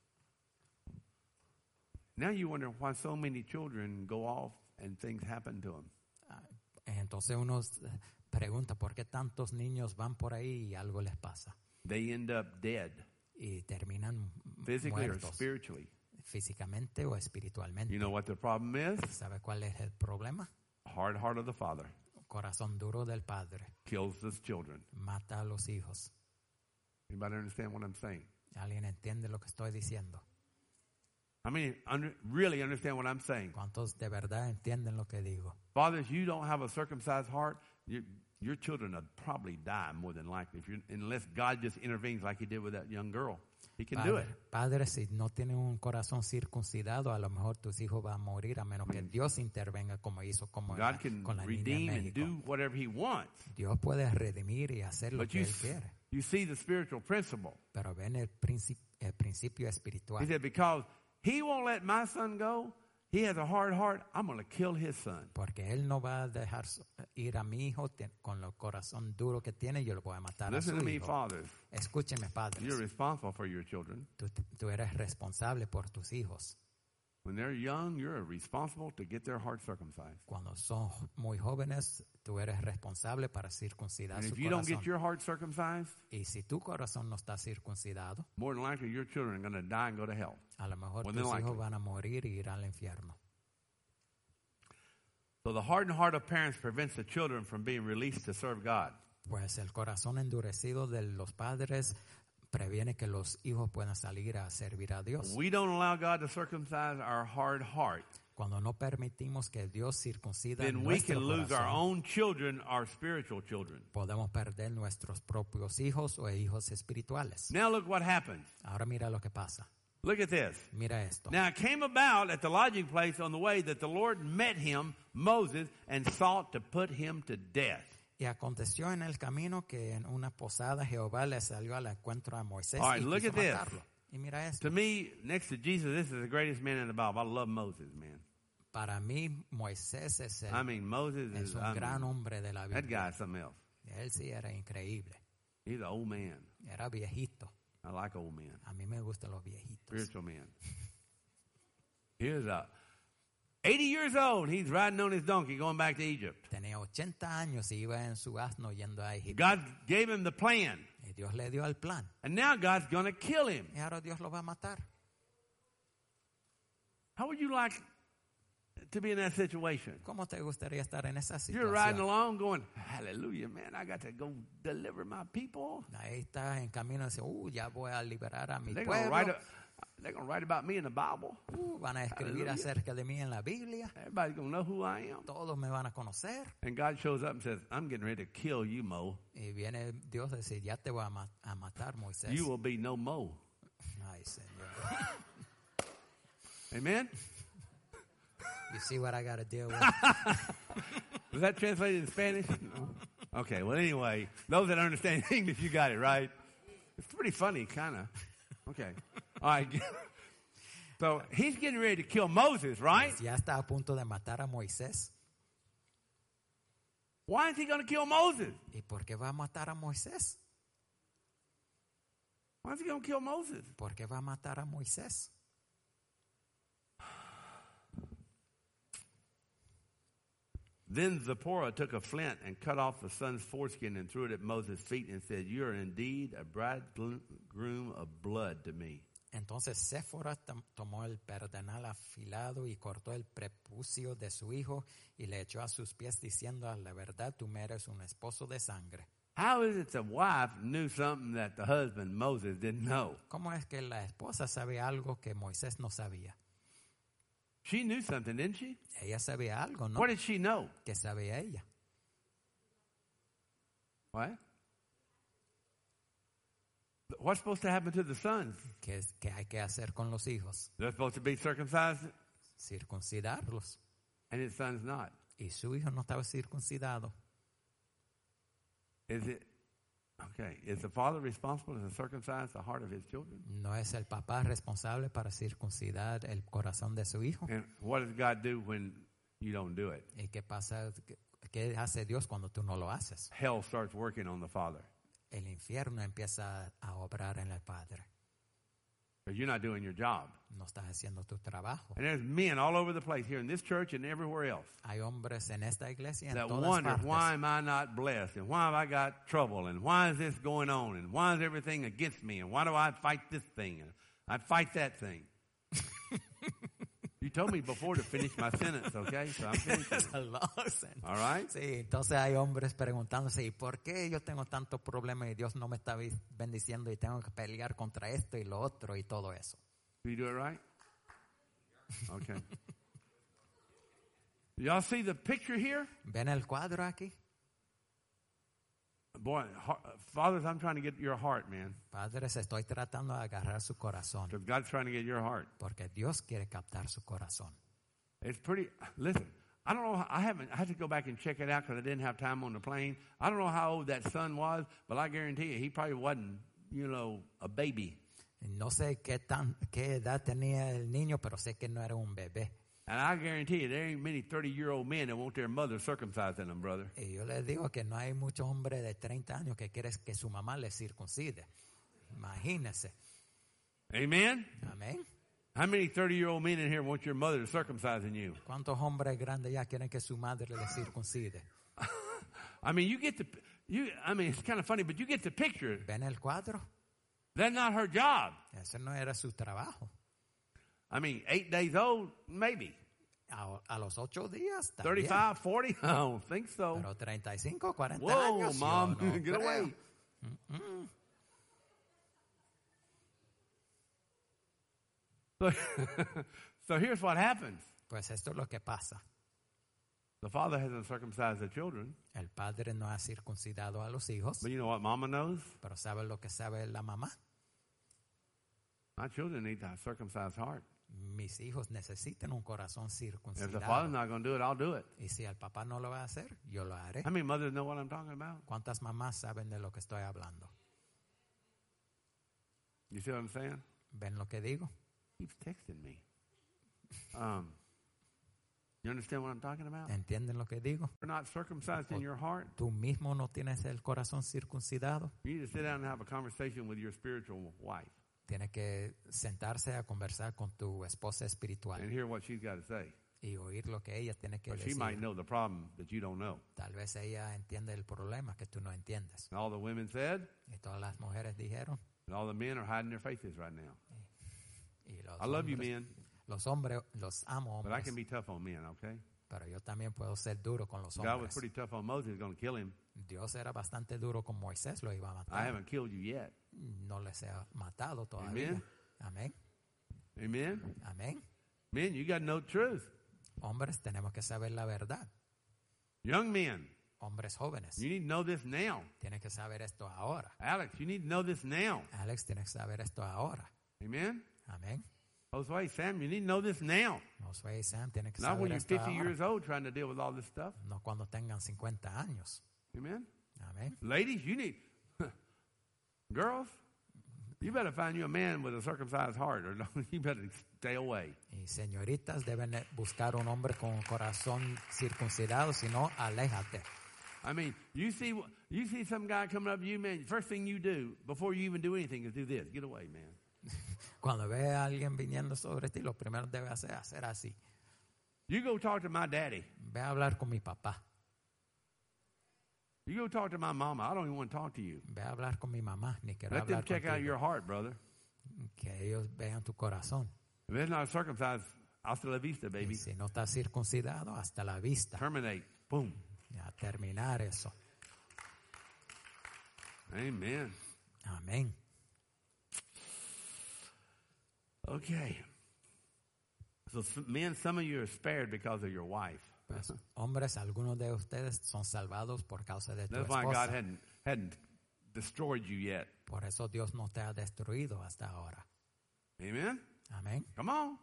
Now you wonder why so many children go off and things happen to them. Ah, Entonces uno se pregunta por qué tantos niños van por ahí y algo les pasa They end up dead, y terminan physically or muertos spiritually. físicamente o espiritualmente. You know what the problem is? ¿Sabe cuál es el problema? Hard heart of the father Corazón duro del padre kills his children. mata a los hijos. Anybody understand what I'm saying? ¿Alguien entiende lo que estoy diciendo? I mean, under, really understand what I'm saying. ¿Cuántos de verdad entienden lo que digo? Fathers, you don't have a circumcised heart, you, your children will probably die more than likely if you unless God just intervenes like he did with that young girl. He can do it. Padre, padre, si no tienen un corazón circuncidado, a lo mejor tus hijos van a morir a menos que Dios intervenga como hizo como la- God can con la niña en redeem and México. do whatever he wants. Dios puede redimir y hacer lo But que you, Él quiere. you see the spiritual principle. Pero ven el, princip- el principio He espiritual. said, because he won't let my son go, he has a hard heart, I'm going to kill his son. Porque Él no va a dejar ir a mi hijo te- con el corazón duro que tiene, yo lo voy a matar a Listen su to me, hijo. fathers. Escúcheme, padres. You're responsible for your children. Tú, tú eres responsable por tus hijos. When they're young, you're responsible to get their heart circumcised. Cuando son muy jóvenes, tú eres responsable para circuncidar And su if you don't corazón. get your heart circumcised, Y si tu corazón no está circuncidado, more than likely your children are going to die and go to hell. a lo mejor More tus than hijos likely. van a morir y ir al infierno. So the hardened heart of parents prevents the children from being released to serve God. Pues el corazón endurecido de los padres previene que los hijos puedan salir a servir a Dios. We don't allow God to circumcise our hard heart, Cuando no permitimos que Dios circuncida then we nuestro can lose our corazón, own children, our spiritual children. podemos perder nuestros propios hijos o hijos espirituales. Now look what happens. Ahora mira lo que pasa. Look at this. Mira esto. Now it came about at the lodging place on the way that the Lord met him, Moses, and sought to put him to death. Y aconteció en el camino que en una posada Jehová le salió al encuentro a Moisés All right, y look quiso at this. matarlo. Y mira esto. To me, next to Jesus, this is the greatest man in the Bible. I love Moses, man. Para mí, Moisés es, el, I mean, Moses es is, un I gran mean, hombre de la that Biblia. guy's something else. Él sí era increíble. He's an old man. Era viejito. I like old men. A mí me gustan los viejitos. Spiritual man. Here's a eighty years old. He's riding on his donkey going back to Egypt. Tenía ochenta años y iba en su asno yendo a Egipto. God gave him the plan. Y Dios le dio el plan. And now God's going to kill him. Y ahora Dios lo va a matar. How would you like to be in that situation? ¿Cómo te gustaría estar en esa You're riding situación? along going, hallelujah, man, I got to go deliver my people. Ahí estás en camino y dices, uh, ya voy a liberar a mi They're going to write, pueblo. a, they're going to write about me in the Bible. Uh, van a escribir Hallelujah. acerca de mí en la Biblia. Everybody's going to know who I am. Todos me van a conocer. And God shows up and says, I'm getting ready to kill you, Mo. Y viene Dios a decir, ya te voy a, ma- a matar, Moisés. You will be no Mo. Ay, Señor. Amen? You see what I got to deal with? Was that translated in Spanish? No. Okay, well, anyway, those that understand English, you got it, right? It's pretty funny, kind of. Okay. All right. So he's getting ready to kill Moses, right? Ya está a punto de matar a Moisés. Why is he going to kill Moses? ¿Y por qué va a matar a Moisés? Why is he going to kill Moses? ¿Por qué va a matar a Moisés? Then Zipporah took a flint and cut off the son's foreskin and threw it at Moses' feet and said, You are indeed a bridegroom of blood to me. Entonces Séfora tom- tomó el pedernal afilado y cortó el prepucio de su hijo y le echó a sus pies diciendo, a la verdad tú me eres un esposo de sangre. How is it the wife knew something that the husband, Moses, didn't know? ¿Cómo es que la esposa sabía algo que Moisés no sabía? She knew something, didn't she? Ella sabía algo, ¿no? What did she know? ¿Qué sabía ella? What? What's supposed to happen to the sons? ¿Qué, es- qué hay que hacer con los hijos? They're supposed to be circumcised, Circuncidarlos. and his son's not. Y su hijo no estaba circuncidado. Is it? Okay. Is the father responsible to circumcise the heart of his children? ¿No es el papá responsable para circuncidar el corazón de su hijo? And what does God do when you don't do it? ¿Y qué pasa? ¿Qué, qué hace Dios cuando tú no lo haces? Hell starts working on the father. El infierno empieza a obrar en el padre. Because you're not doing your job. No estás haciendo tu trabajo. And there's men all over the place here in this church and everywhere else Hay hombres en esta iglesia y en that todas wonder, partes. why am I not blessed? And why have I got trouble? And why is this going on? And why is everything against me? And why do I fight this thing? And I fight that thing. You told me before to finish my sentence, okay? So I'm finishing. All right? Sí, entonces hay hombres preguntándose, ¿y por qué yo tengo tantos problemas y Dios no me está vi- bendiciendo y tengo que pelear contra esto y lo otro y todo eso? Do you do it right? Okay. Y'all see the picture here? ¿Ven el cuadro aquí? Boy, heart- fathers, I'm trying to get your heart, man. Padres, estoy tratando de agarrar su corazón Because God's trying to get your heart. porque Dios quiere captar su corazón. It's pretty, listen, I don't know, how- I haven't, I had to go back and check it out because I didn't have time on the plane. I don't know how old that son was, but I guarantee you, he probably wasn't, you know, a baby. No sé qué, tan, qué edad tenía el niño, pero sé que no era un bebé. And I guarantee you, there ain't many thirty-year-old men that want their mother circumcising them, brother. Y yo les digo que no hay muchos hombres de treinta años que quieren que su mamá les circuncide. Imagínense. Amen? Amén. How many thirty-year-old men in here want your mother circumcising you? ¿Cuántos hombres grandes ya quieren que su madre les circuncide? I mean, you get the, you, I mean, it's kind of funny, but you get the picture. ¿Ven el cuadro? That's not her job. Ese no era su trabajo. I mean, eight days old, maybe. A, a los ocho días también. thirty-five, forty? I don't think so. Pero treinta y cinco, cuarenta Whoa, años. yo Mom, no get creo. away. So, so here's what happens. Pues esto es lo que pasa. The father hasn't circumcised the children, El padre no ha circuncidado a los hijos, but you know what mama knows? pero ¿sabe lo que sabe la mamá? My children need a circumcised heart. mis hijos necesitan un corazón If the father's circuncidado. not going to do it, I'll do it. Y si el papá no lo va a hacer, yo lo haré. How many mothers know what I'm talking about? ¿Cuántas mamás saben de lo que estoy hablando? You see what I'm saying? ¿Ven lo que digo? Keeps texting me. Um, you understand what I'm talking about? ¿Entienden lo que digo? You're not circumcised in your heart. ¿Tú mismo no tienes el corazón circuncidado? You need to sit down and have a conversation with your spiritual wife Tiene que sentarse a conversar con tu esposa espiritual and hear what she's got to say. y oír lo que ella tiene que But she might decir. know the problem that you don't know. Tal vez ella entiende el problema que tú no entiendes. And all the women said, Y todas las mujeres dijeron, and all the men are hiding their faces right now. y los I love you, hombres, men, los hombres, los amo but I hombres, can be tough on men, okay? pero yo también puedo ser duro con los God was hombres. pretty tough on Moses, going to kill him. Dios era bastante duro con Moisés, lo iba a I matar. haven't killed you yet. No les he matado todavía. Amen. Amén. Amen? Amén. Men, you got to know the truth. Hombres, tenemos que saber la verdad. Young men, Hombres jóvenes, you need to know this now. tienen que saber esto ahora. Alex, you need to know this now. Alex, tienes que saber esto ahora. Amen? Amén. Josue, Sam, you need to know this now. Josué y Sam tienen que Not when saber you're esto fifty ahora. years old trying to deal with all this stuff. No cuando tengan cincuenta años. Amen? Amén. Ladies, you need, girls, you better find you a man with a circumcised heart or you better stay away. Y señoritas deben buscar un hombre con un corazón circuncidado, si no, aléjate. I mean, you see, you see some guy coming up to you, man, first thing you do before you even do anything is do this. Get away, man. Cuando ve a alguien viniendo sobre ti, lo primero que debe hacer es hacer así. You go talk to my daddy. Ve a hablar con mi papá. You go talk to my mama. I don't even want to talk to you. Ve a hablar con mi mamá, ni quiero Let them hablar check out contigo. your heart, brother. Que ellos vean tu corazón. If it's not circumcised, hasta la vista, Y baby. si no estás circuncidado, hasta la vista. Terminate. Boom. A terminar eso. Amen. Amén. Okay. So, s- men, some of you are spared because of your wife. Pues, hombres, algunos de ustedes son salvados por causa de tu That's why God esposa. hadn't hadn't destroyed you yet. Por eso Dios no te ha destruido hasta ahora. Amen. Amén. Come on.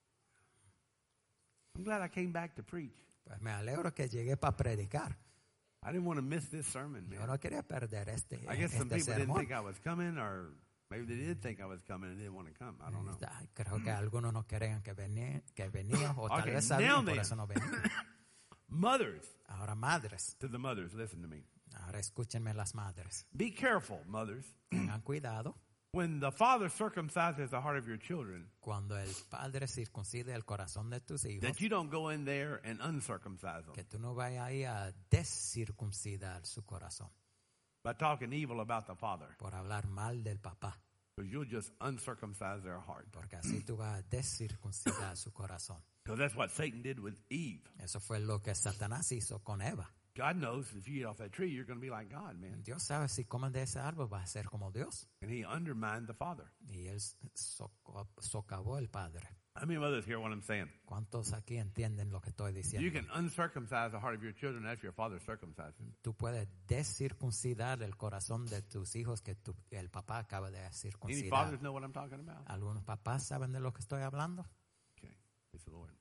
I'm glad I came back to preach. Pues me alegro que llegué para predicar. I didn't want to miss this sermon, Yo man. no quería perder este, I guess some este people didn't sermón. think I was coming, or maybe they did think I was coming and didn't want to come. I don't know. Ay, Creo que algunos no creían que venía, que venía o tal Okay, vez now sabían, por then. eso no venían. Mothers, Ahora madres, to the mothers, listen to me. ahora escúchenme las madres. Be careful, mothers. Tengan cuidado When the father circumcises the heart of your children, cuando el padre circuncide el corazón de tus hijos, that you don't go in there and uncircumcise que them tú no vayas ahí a descircuncidar su corazón by talking evil about the father, por hablar mal del papá, because you'll just uncircumcise their heart. porque así tú vas a descircuncidar su corazón. Because that's what Satan did with Eve. Eso fue lo que Satanás hizo con Eva. God knows if you eat off that tree, you're going to be like God, man. Dios sabe si comen de ese árbol vas a ser como Dios. And he undermined the father. Y él soco- socavó el padre. How many mothers hear what I'm saying? ¿Cuántos aquí entienden lo que estoy diciendo? You can uncircumcise the heart of your children after your father circumcised them. Tú puedes descircuncidar el corazón de tus hijos que tu- el papá acaba de Any circuncidar. fathers know what I'm talking about? ¿Algunos papás saben de lo que estoy hablando? Okay, praise the Lord.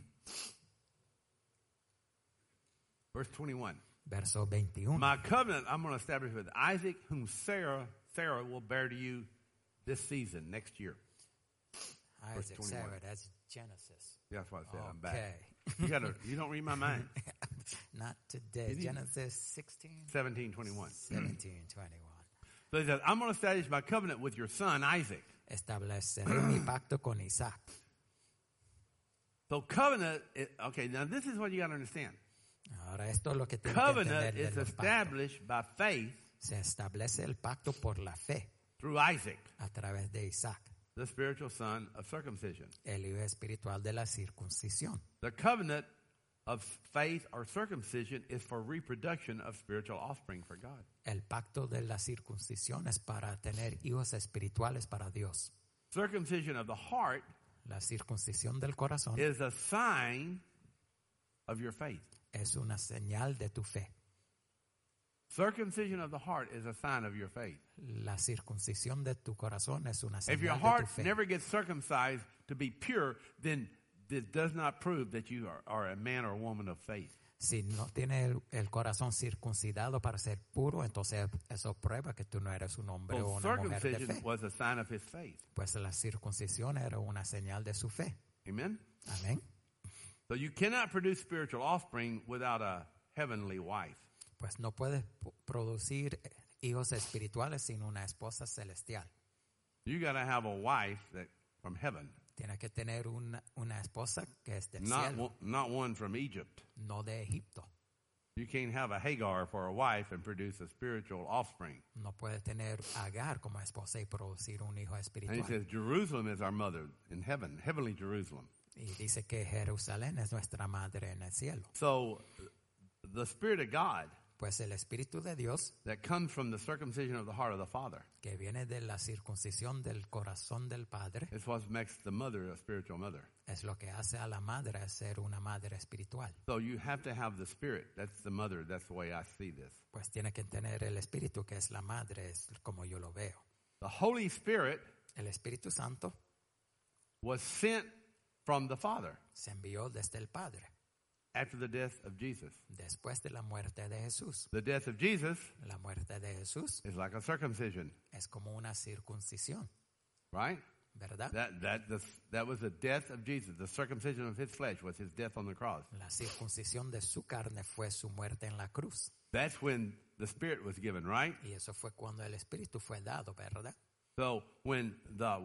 Verse twenty-one. Verso veintiuno. My covenant I'm going to establish with Isaac, whom Sarah Sarah will bear to you this season, next year. Isaac, twenty-one. Sarah, that's Genesis. That's what I said. I'm back. Okay. You gotta. You don't read my mind. Not today. Did he? Genesis sixteen, Seventeen twenty-one. seventeen, twenty-one. So he says, I'm going to establish my covenant with your son Isaac. Estableceré mi pacto con Isaac. So covenant. Is, okay, now this is what you got to understand. Ahora esto es lo que tiene que Covenant entender is de los pactos. established by faith Se establece el pacto por la fe through Isaac, a través de Isaac, the spiritual son of circumcision. el hijo espiritual de la circuncisión. The covenant of faith or circumcision is for reproduction of spiritual offspring for God. El pacto de la circuncisión es para tener hijos espirituales para Dios. Circumcision of the heart La circuncisión del corazón is a sign of your faith. es una señal de tu fe. Circumcision of the heart is a sign of your faith. La circuncisión de tu corazón es una If your señal de tu heart fe. never gets circumcised to be pure, then this does not prove that you are, are a man or woman of faith. Si no tienes el, el corazón circuncidado para ser puro, entonces eso prueba que tú no eres un hombre o So una mujer de circumcision fe. was a sign of his faith. Pues la circuncisión era una señal de su fe. Amen? Amén. So you cannot produce spiritual offspring without a heavenly wife. Pues no puedes p- producir hijos espirituales sin una esposa celestial. You got to have a wife that from heaven, Tienes que tener una, una esposa que es del not cielo, one, not one from Egypt. no de Egipto. You can't have a Hagar for a wife and produce a spiritual offspring. No puedes tener a Agar como esposa y producir un hijo And he espiritual. says, Jerusalem is our mother in heaven, heavenly Jerusalem. Y dice que Jerusalén es nuestra madre en el cielo. So the Spirit of God Pues el Espíritu de Dios, that comes from the circumcision of the heart of the Father que viene de la circuncisión del corazón del Padre, is what makes the mother a spiritual mother. es lo que hace a la madre ser una madre espiritual. So you have to have the Spirit. That's the mother. That's the way I see this. Pues tiene que tener el Espíritu, que es la madre, es como yo lo veo. The Holy Spirit El Espíritu Santo was sent from the Father se envió desde el Padre, after the death of Jesus. después de la muerte de Jesús. The death of Jesus La muerte de Jesús is like a circumcision, es como una circuncisión, right? ¿verdad? That that the, that was the death of Jesus. The circumcision of his flesh was his death on the cross. La circuncisión de su carne fue su muerte en la cruz. That's when the Spirit was given, right? Y eso fue cuando el Espíritu fue dado, ¿verdad? So when the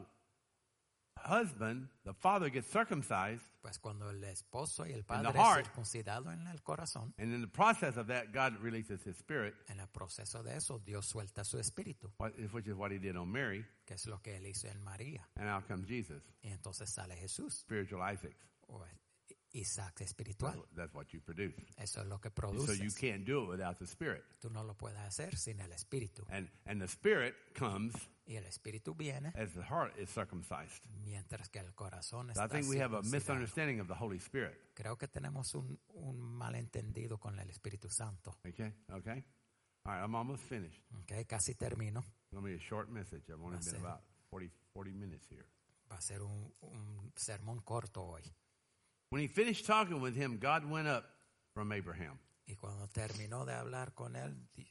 husband, the father gets circumcised, Pues cuando el esposo y el the padre heart. es circuncidado en el corazón, and in the process of that, God releases his Spirit, en el proceso de eso Dios suelta su espíritu, what- which is what he did on Mary, que es lo que él hizo en María. and out comes Jesus, Y entonces sale Jesús, spiritual Isaac. o Isaac That's espiritual. what, that's what you produce. Eso es lo que So you produces. can't do it without the Spirit. Tú no lo puedes hacer sin el espíritu. And and the Spirit comes Y el espíritu viene as the heart is circumcised. mientras que el corazón So I está think we have a circuncidado. misunderstanding of the Holy Spirit. Creo que tenemos un, un malentendido con el Espíritu Santo. Okay? Okay? All right, I'm almost finished. Okay, casi termino. It's going to be a short message. I've only Va a been ser. about forty, forty minutes here. Va a ser un, un sermón corto hoy. When he finished talking with him, God went up from Abraham. Y cuando terminó de hablar con él, di-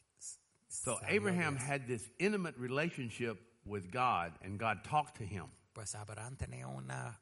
So salió Abraham Dios. had this intimate relationship with God, and God talked to him. Pues Abraham tenía una,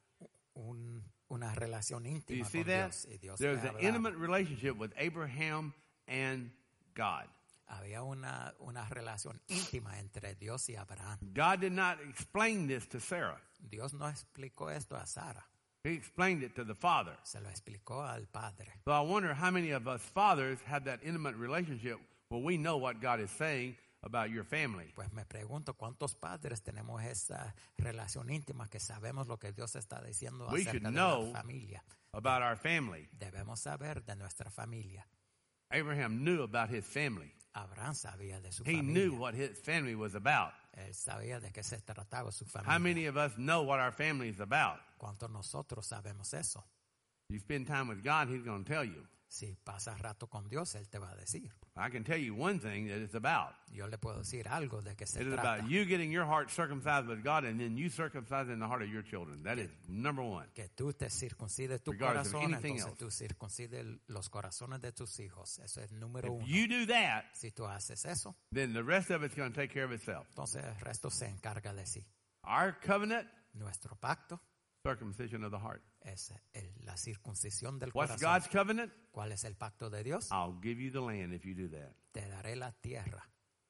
un- una relación Do you íntima see con that? Dios. Y Dios There's le an hablaba. intimate relationship with Abraham and God. Había una, una relación íntima entre Dios y Abraham. God did not explain this to Sarah. Dios no explicó esto a Sara, He explained it to the father. se lo explicó al padre. So I wonder how many of us fathers have that intimate relationship where we know what God is saying about your family. Pues me pregunto cuántos padres tenemos esa relación íntima que sabemos lo que Dios está diciendo We acerca should de know la familia. About our family. Debemos saber de nuestra familia. Abraham knew about his family. Abraham sabía de su He familia. knew what his family was about. Él sabía de qué se trataba su How familia. many of us know what our family is about? ¿Cuántos nosotros sabemos eso? You spend time with God, He's going to tell you. Si pasas rato con Dios, Él te va a decir. I can tell you one thing that it's about. Yo le puedo decir algo de qué se It is trata. about you getting your heart circumcised with God and then you circumcising the heart of your children. That is number one. Que tú te circuncides tu Regardless of corazón, anything entonces else. tú circuncides los corazones de tus hijos. Eso es número uno. If you do that, Si tú haces eso, then the rest of it's going to take care of itself. entonces el resto se encarga de sí. Our covenant, Nuestro pacto circumcision of the heart. es el- la circuncisión del What's corazón. God's covenant? ¿Cuál es el pacto de Dios? I'll give you the land if you do that. Te daré la tierra.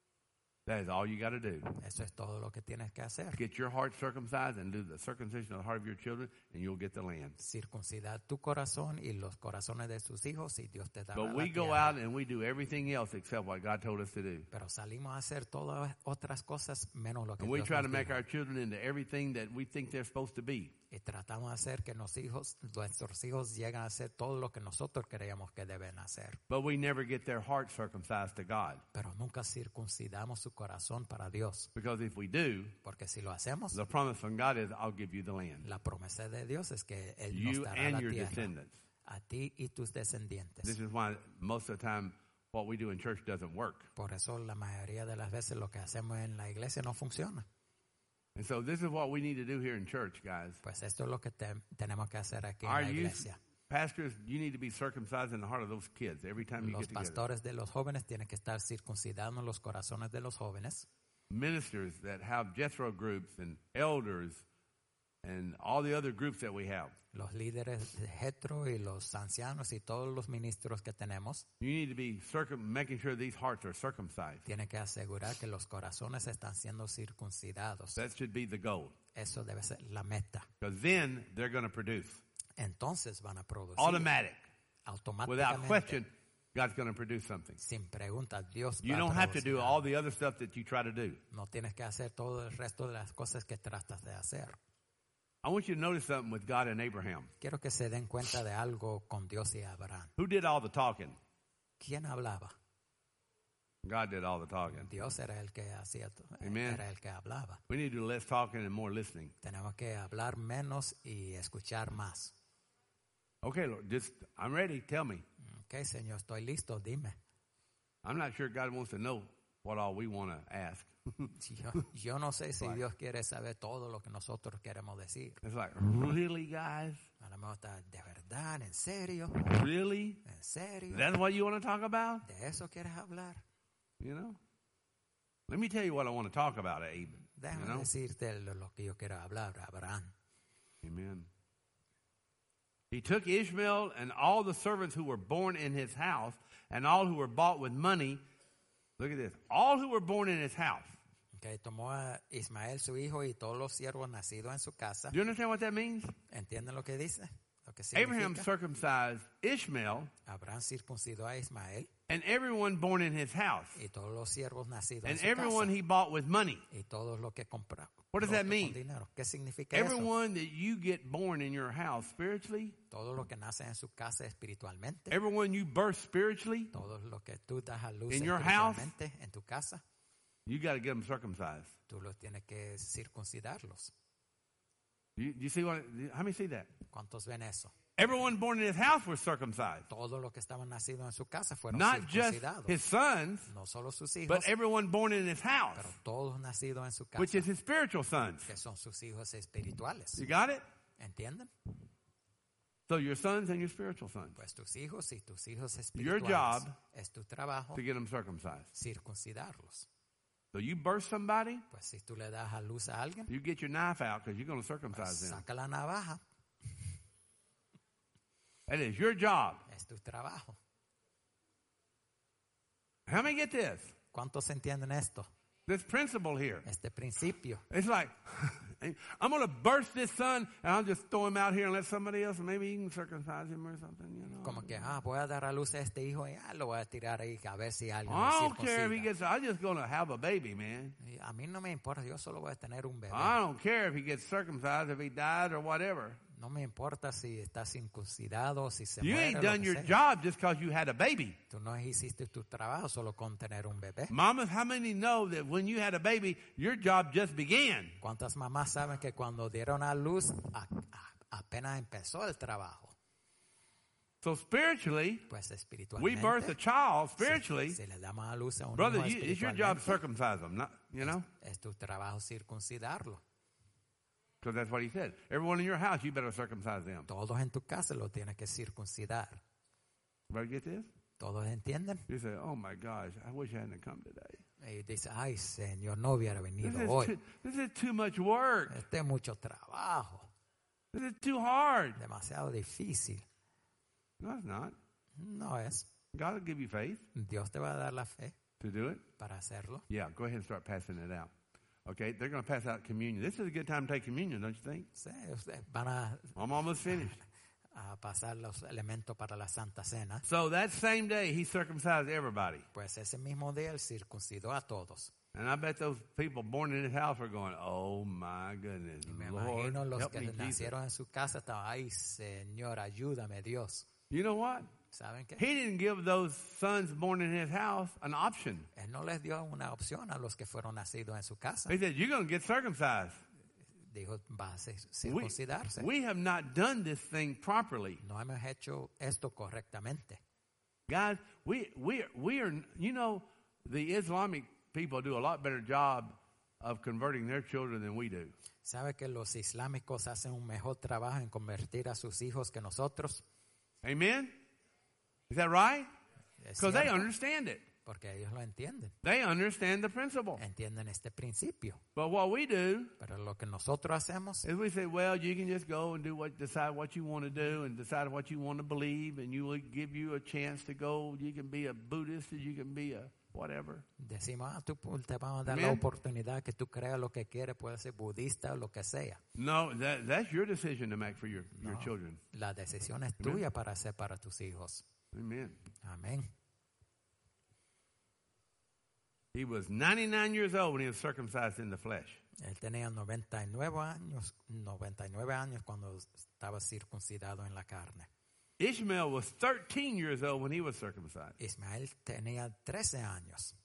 That is all you got to do. Eso es todo lo que tienes que hacer. Get your heart circumcised and do the circumcision of the heart of your children, and you'll get the land. Circuncidar tu corazón y los corazones de tus hijos y Dios te dará But la we go tierra. out and we do everything else except what God told us to do. Pero salimos a hacer todas otras cosas menos lo que And we Dios try nos to make dijo. our children into everything that we think they're supposed to be. Y tratamos de hacer que los hijos, nuestros hijos lleguen a hacer todo lo que nosotros creemos que deben hacer. But we never get their heart circumcised to God. Pero nunca circuncidamos su corazón para Dios. Because if we do, Porque si lo hacemos, the promise from God is, I'll give you the land. la promesa de Dios es que Él nos You dará and la your tierra descendants. a ti y tus descendientes. This is why most of the time what we do in church doesn't work. Por eso la mayoría de las veces lo que hacemos en la iglesia no funciona. And so this is what we need to do here in church, guys. Pues esto es lo que te- tenemos que hacer aquí en Our la youth iglesia. pastors, you need to be circumcised in the heart of those kids every time you Los get together. pastores de los jóvenes tienen que estar circuncidados en los corazones de los jóvenes. Ministers that have Jethro groups and elders and all the other groups that we have. Los líderes de Jetro y los ancianos y todos los ministros que tenemos You need to be circum- making sure these hearts are circumcised. tienen que asegurar que los corazones están siendo circuncidados. That should be the goal. Eso debe ser la meta. Because then they're going to produce. Entonces van a producir Automatic. Without automáticamente, question, God's going to produce something. sin pregunta, Dios You va a don't have to producir do algo. all the other stuff that you try to do. No tienes que hacer todo el resto de las cosas que tratas de hacer. I want you to notice something with God and Abraham. Quiero que se den cuenta de algo con Dios y Abraham. Who did all the talking? ¿Quién hablaba? God did all the talking. Dios era el que hacía, to- Amen. era el que hablaba. We need to do less talking and more listening. Tenemos que hablar menos y escuchar más. Okay, Lord, just I'm ready. Tell me. Ok, Señor, estoy listo, dime. I'm not sure God wants to know what all we want to ask. Yo, yo no sé si Right. Dios quiere saber todo lo que nosotros queremos decir. It's like, really, guys? A lo mejor está, ¿de verdad? ¿En serio? Really? ¿En serio? That's what you want to talk about? ¿De eso quieres hablar? You know? Let me tell you what I want to talk about, Abe. You Déjame know? decirte lo, lo que yo quiero hablar, Abraham. Amen. He took Ishmael and all the servants who were born in his house and all who were bought with money. Look at this. All who were born in his house. Okay, tomó a Ismael, su hijo, y todos los siervos nacidos en su casa. Do you understand what that means? ¿Entienden lo que dice? Lo que Abraham significa. circumcised Ishmael Abraham circuncidó a Ismael and everyone born in his house y todos los siervos nacidos and en su everyone casa. he bought with money. Y todos los que compraron. What does that mean? ¿Qué significa eso? Everyone that you get born in your house spiritually, Todo lo que nace en su casa espiritualmente. everyone you birth spiritually, Todo lo que tú das a luz In your house, espiritualmente en tu casa. you got to get them circumcised. Tú los tienes que circuncidarlos. You, you see what? How many see that? ¿Cuántos ven eso? Everyone born in his house was circumcised. Todos los que estaban nacidos en su casa fueron Not just circuncidados. his sons, No solo sus hijos, but everyone born in his house, pero todos nacidos en su casa, which is his spiritual sons. que son sus hijos espirituales. You got it? ¿Entienden? So your sons and your spiritual sons. Pues tus hijos y tus hijos Your espirituales. job Es tu trabajo to get them circumcised. circuncidarlos. So you birth somebody, Pues si tú le das a luz a alguien, you get your knife out because you're going to pues circumcise them. saca la navaja. That is your job. Es tu trabajo. How many get this? ¿Cuántos entienden esto? This principle here. Este principio. It's like, I'm going to burst this son and I'll just throw him out here and let somebody else, maybe you can circumcise him or something, you know. Como que, ah, voy a dar a luz a este hijo y ah, lo voy a tirar ahí a ver si alguien I lo don't care if he circuncida. gets, I'm just going to have a baby, man. Y a mí no me importa, yo solo voy a tener un bebé. I don't care if he gets circumcised, if he dies or whatever. No me importa si está circuncidado, si se You muere, ain't lo done que your sea. job just because you had a baby. Tú no hiciste tu trabajo solo con tener un bebé. Mamas, how many know that when you had a baby, your job just began? ¿Cuántas mamás saben que cuando dieron a luz a- a- apenas empezó el trabajo? So spiritually, Pues we espiritualmente, birth a child spiritually. si, si le damos a luz a un Brother, hijo you, it's your job to espiritualmente, circumcise them, not, you know? es tu trabajo circuncidarlo. Because that's what he said. Everyone in your house, you better circumcise them. Todos en tu casa lo tienes que circuncidar. Everybody get this? ¿Todos entienden? You say, oh my gosh, I wish I hadn't come today. Y dice, ay, Señor, no hubiera This venido is, hoy. too, this is too much work. Este es mucho trabajo, This is too hard. demasiado difícil. No, it's not. No es. God will give you faith Dios te va a dar la fe to do it. para hacerlo. Yeah, go ahead and start passing it out. Okay, they're going to pass out communion. This is a good time to take communion, don't you think? Sí, ustedes van a, I'm almost finished. a pasar los elementos para la Santa Cena. So that same day, he circumcised everybody. Pues ese mismo día él circuncidó a todos. And I bet those people born in his house are going, oh my goodness, Me Lord, imagino los help que me, Jesus. nacieron en su casa estaban, ay, Señor, ayúdame, Dios. You know what? ¿Saben qué? He didn't give those sons born in his house an option. Él no les dio una opción a los que fueron nacidos en su casa. He said, you're going to get circumcised. Dijo, va a cir- We, circuncidarse. we have not done this thing properly. No hemos hecho esto correctamente. Guys, we, we, we are, you know, the Islamic people do a lot better job of converting their children than we do. ¿Sabe que los islámicos hacen un mejor trabajo en convertir a sus hijos que nosotros? Amen? Is that right? Es Because they cierto, understand it. porque ellos lo entienden. They understand the principle. Entienden este principio. But what we do Pero lo que nosotros hacemos is we say, well, you can just go and do what, decide what you want to do and decide what you want to believe, and you will give you a chance to go. You can be a Buddhist or you can be a whatever. decimos, ah, tú te vamos a dar Amen. la oportunidad que tú creas lo que quieres, puede ser budista o lo que sea. No, that, that's your decision to make for your, your No, children. la decisión es Amen. tuya para hacer para tus hijos. Amen. Amén. He was ninety-nine years old when he was circumcised in the flesh. Él tenía noventa y nueve años, noventa y nueve años cuando estaba circuncidado en la carne. Ishmael was thirteen years old when he was circumcised. Ismael tenía trece años.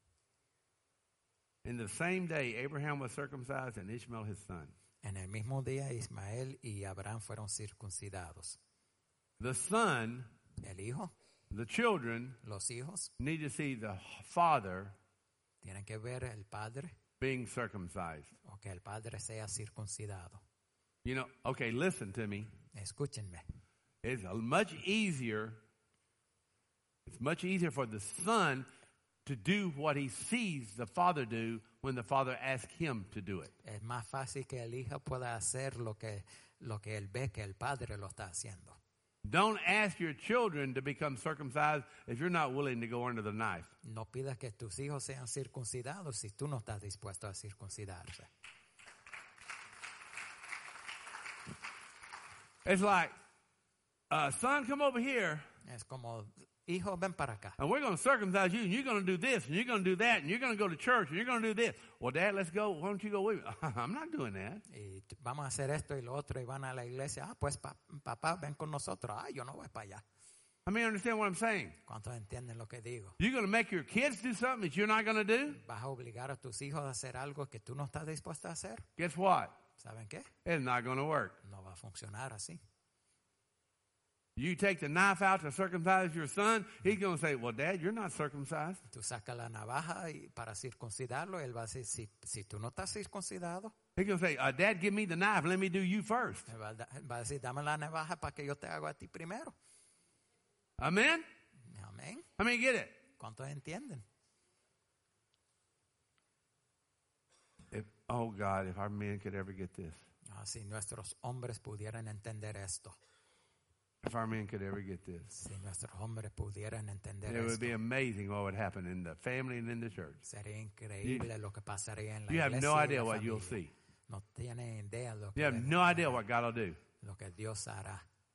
In the same day, Abraham was circumcised and Ishmael his son. En el mismo día, Ismael y Abraham fueron circuncidados. The son, El hijo, the children, los hijos, need to see the father tienen que ver el padre being circumcised. o que el padre sea circuncidado. You know, okay, listen to me. Escúchenme. It's a much easier, it's much easier for the son to do what he sees the father do when the father asks him to do it. Es más fácil que el hijo pueda hacer lo que, lo que él ve que el padre lo está haciendo. Don't ask your children to become circumcised if you're not willing to go under the knife. No pidas que tus hijos sean circuncidados si tú no estás dispuesto a circuncidarse. It's like, uh, son, come over here, Es como, hijo, ven para acá. and we're going to circumcise you, and you're going to do this, and you're going to do that, and you're going to go to church, and you're going to do this. Well, Dad, let's go. Why don't you go with me? I'm not doing that. Y t- vamos a hacer esto y lo otro y van a la iglesia. Ah, pues pa- papá, ven con nosotros. Ah, yo no voy para allá. I mean, understand what I'm saying? ¿Cuántos entienden lo que digo? You're going to make your kids do something that you're not going to do? ¿Vas a obligar a tus hijos a hacer algo que tú no estás dispuesto a hacer? Guess what? ¿Saben qué? It's not going to work. No va a funcionar así. You take the knife out to circumcise your son, he's going to say, well, Dad, you're not circumcised. Tú sacas la navaja y para circuncidarlo, él va a decir, si, si tú no estás circuncidado, He's going to say, uh, Dad, give me the knife. Let me do you first. él va, a da- va a decir, dame la navaja para que yo te haga a ti primero. Amen? Amén. I mean, get it. ¿Cuántos entienden? If, oh, God, if our men could ever get this. Ah, si nuestros hombres pudieran entender esto, If our men could ever get this. si nuestros hombres pudieran entender It would esto, be amazing what would happen in the family and in the church. sería increíble lo que pasaría en la You have iglesia no y idea la what you'll familia. see. No tienen idea lo que, You have no idea what God will do. lo que Dios hará.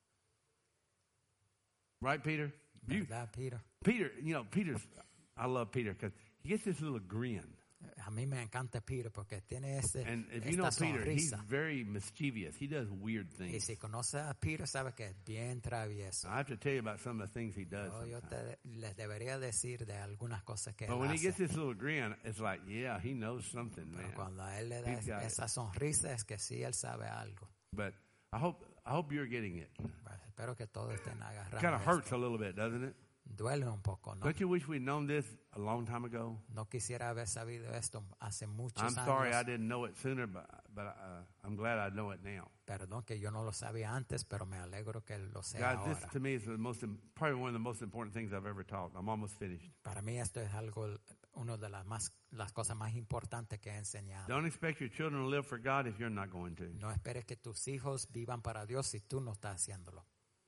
Right, Peter? You, ¿Verdad, Peter? Peter, you know, Peter's, I love Peter because he gets this little grin. A mí me encanta Peter porque tiene ese, And if esta you know Peter, he's sonrisa. very mischievous. He does weird Y things. si conoce a Peter, sabe que es bien travieso. I have to tell you about some of the things he does. Oh, yo sometimes. te, les debería decir de algunas cosas que But él when he hace. gets this little grin, it's like, yeah, he knows something, Pero man. cuando a él le da He's got it. esa sonrisa es que sí, él sabe algo. But I hope, I hope you're getting it. Pues espero que todos estén agarrando. Kind of esto. hurts a little bit, doesn't it? Duele un poco, ¿no? Don't you wish we'd known this a long time ago? No quisiera haber sabido esto hace muchos I'm sorry I años. didn't know it sooner, but, but uh, I'm glad I know it now. Perdón que yo no lo sabía antes, pero me alegro que lo sé Guys, this ahora. to me is the most, im- probably one of the most important things I've ever taught. I'm almost finished. Para mí esto es algo, una de las más, las cosas más importantes que he enseñado. Don't expect your children to live for God if you're not going to. No esperes que tus hijos vivan para Dios si tú no estás haciéndolo.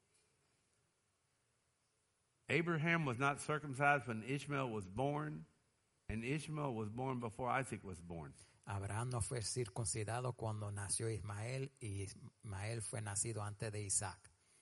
Abraham was not circumcised when Ishmael was born, and Ishmael was born before Isaac was born. Abraham no fue circuncidado cuando nació Ismael y Ismael fue nacido antes de Isaac.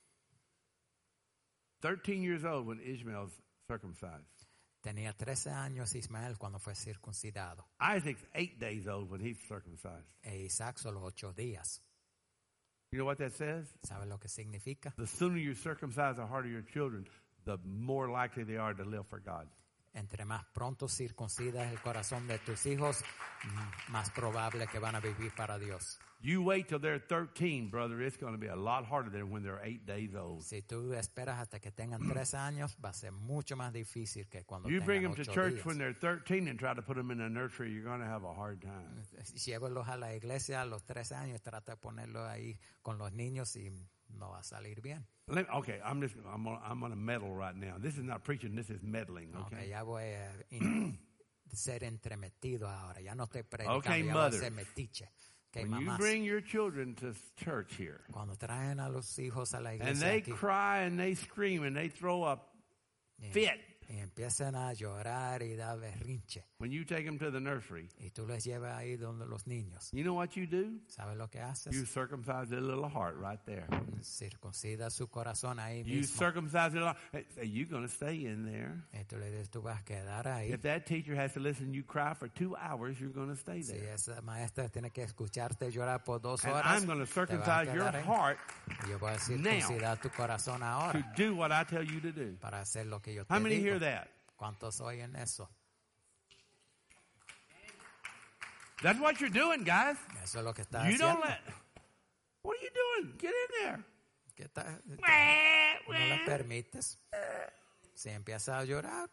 thirteen years old when Ishmael's circumcised. Tenía trece años Ismael cuando fue circuncidado. Isaac's eight days old when he's circumcised. E Isaac solo ocho días. You know what that says? ¿Sabe lo que significa? The sooner you circumcise the heart of your children, the more likely they are to live for God. Entre más pronto circuncidas el corazón de tus hijos, m- más probable que van a vivir para Dios. You wait till they're thirteen, brother. It's going to be a lot harder than when they're eight days old. Si tú esperas hasta que tengan tres años, va a ser mucho más difícil que cuando You bring tengan them to ocho church días. when they're thirteen and try to put them in a nursery, you're going to have a hard time. Llévalos a la iglesia a los tres años, trata de ponerlos ahí con los niños y no va a salir bien. Let, okay, I'm just I'm gonna, I'm going to meddle right now. This is not preaching. This is meddling. Okay. Okay, ya voy a in- ser entremetido ahora. Ya no estoy predicando, Okay, ya voy a mothers. ser metiche. Okay, When you mamás, bring your children to church here, cuando traen a los hijos a la and iglesia they aquí, cry and they scream and they throw a y, fit y empiezan a llorar y dar berrinche, when you take them to the nursery, y tú les llevas ahí donde los niños, you know what you do? ¿sabes lo que haces? You circumcise their little heart right there. Circuncida su corazón ahí You mismo. circumcise their heart. Hey, say, you're going to stay in there. Y tú le dices, tú vas a quedar ahí. If that teacher has to listen you cry for two hours, you're going to stay Si there. esa maestra tiene que escucharte llorar por dos And horas, I'm going to te vas a circumcise your quedar ahí. heart Y yo voy a circuncidar tu corazón to ahora do what I tell you to do. para hacer lo que yo te How many digo. hear that? ¿Cuántos oyen eso? That's what you're doing, guys. Eso es lo que estás You haciendo. don't let. What are you doing? Get in there. ¿Qué estás- no le permites. Si empieza a llorar,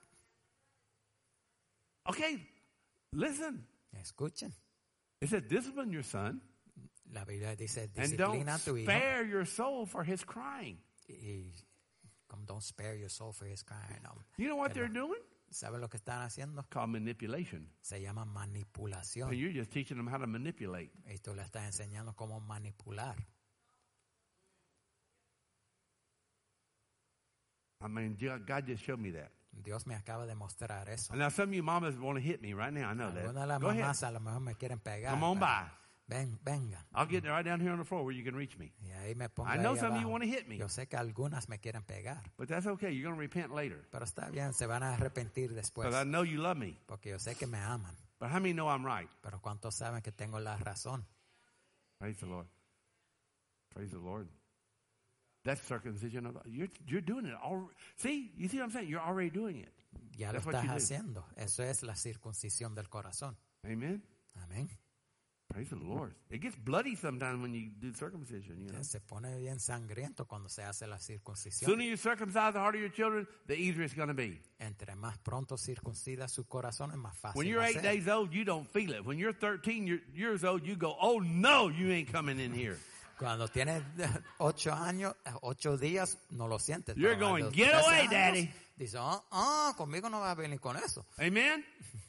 Okay, listen. escuchen. It says discipline your son La Biblia dice, and don't disciplina a tu hijo. spare your soul for his crying. Y como don't spare your soul for his crying. No. You know what Pero, they're doing? ¿sabes lo que están haciendo? Called manipulation. Se llama manipulación. And you're just teaching them how to manipulate. Y tú le estás enseñando cómo manipular. I mean, God just showed me that. Dios me acaba de mostrar eso. And now some of you mamas want to hit me right now. I know Algunas de that. las Go ahead. mamás a lo mejor me quieren pegar. Come on pero by. Ven, venga. I'll get right down here on the floor where you can reach me. Y ahí me pongo I know ahí some of you abajo. want to hit me. Yo sé que algunas me quieren pegar. But that's okay. You're going to repent later. Pero está bien, se van a arrepentir después. Because I know you love me. Porque yo sé que me aman. But how many know I'm right? Pero ¿cuántos saben que tengo la razón? Praise the Lord. Praise the Lord. That's circumcision of the, you're you're doing it all. See, you see what I'm saying? You're already doing it. Ya That's lo what estás you do. haciendo. Eso es la circuncisión del corazón. Amen. Amén. Praise the Lord. It gets bloody sometimes when you do circumcision. You know. Se pone bien sangriento cuando se hace la circuncisión. Sooner you circumcise the heart of your children, the easier it's going to be. Entre más pronto circuncida su corazón, es más fácil. When you're va a eight ser. days old, you don't feel it. When you're thirteen year, years old, you go, "Oh no, you ain't coming in here." Cuando tienes ocho años, ocho días, no lo sientes. You're Pero a going, los "Get trece away, años, Daddy." Dice, ah, ah, conmigo no vas a venir con eso. Amen.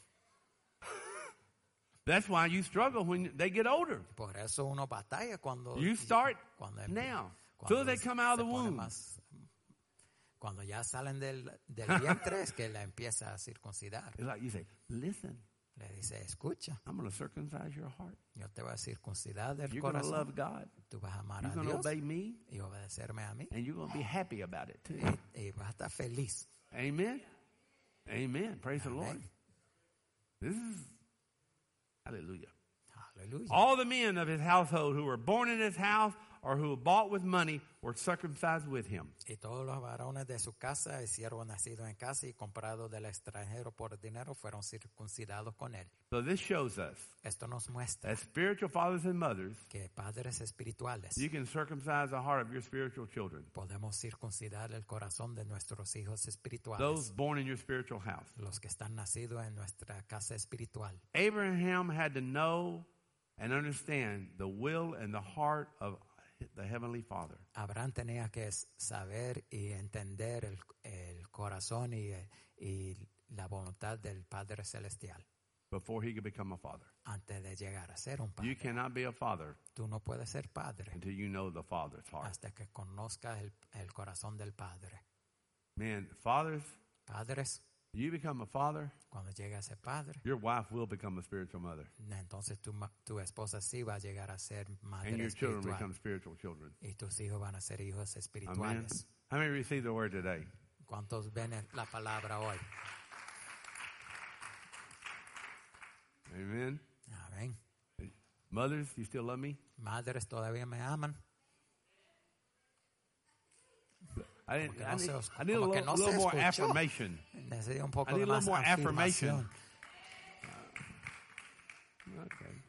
That's why you struggle when they get older. Por eso uno batalla cuando... You start cuando, now. cuando So they come out of the se pone womb. más- cuando ya salen del, del vientre es que la empieza a circuncidar. It's like you say, "Listen, Le dice, escucha, I'm going to circumcise your heart. yo te voy a circuncidar del You're going to corazón. love God. Tú vas a amar You're a going to Dios obey me, y obedecerme a mí. and you're going to be happy about it too." Y, y vas a estar feliz. Amen. Amen. Praise the Lord. Amén. This is hallelujah. Aleluya. All the men of his household who were born in his house or who were bought with money were circumcised with him. Y todos los varones de su casa y siervos nacidos en casa y comprados del extranjero por dinero fueron circuncidados con él. So this shows us Esto nos muestra as spiritual fathers and mothers, que padres espirituales you can circumcise the heart of your spiritual children, podemos circuncidar el corazón de nuestros hijos espirituales, those born in your spiritual house. los que están nacidos en nuestra casa espiritual. Abraham had to know and understand the will and the heart of the Heavenly Father. Abraham tenía que saber y entender el, el corazón y, y la voluntad del Padre Celestial Before he could become a father. antes de llegar a ser un padre. You cannot be a father Tú no puedes ser padre until you know the Father's heart. hasta que conozcas el, el corazón del Padre. Man, fathers, Padres, you become a father, cuando llegue a ser padre, your wife will become a spiritual mother. entonces tu, ma- tu esposa sí va a llegar a ser madre And your children espiritual. become spiritual children. Y tus hijos van a ser hijos Amen. espirituales. How many receive the word today? ¿Cuántos ven la palabra hoy? Amen. Amén. Mothers, you still love me? Madres todavía me aman. I, Como didn't, que I no need, se os- I need a como que little, no little se more escuchó. affirmation. Necesito un poco I need de a little más more affirmation. afirmación. Okay.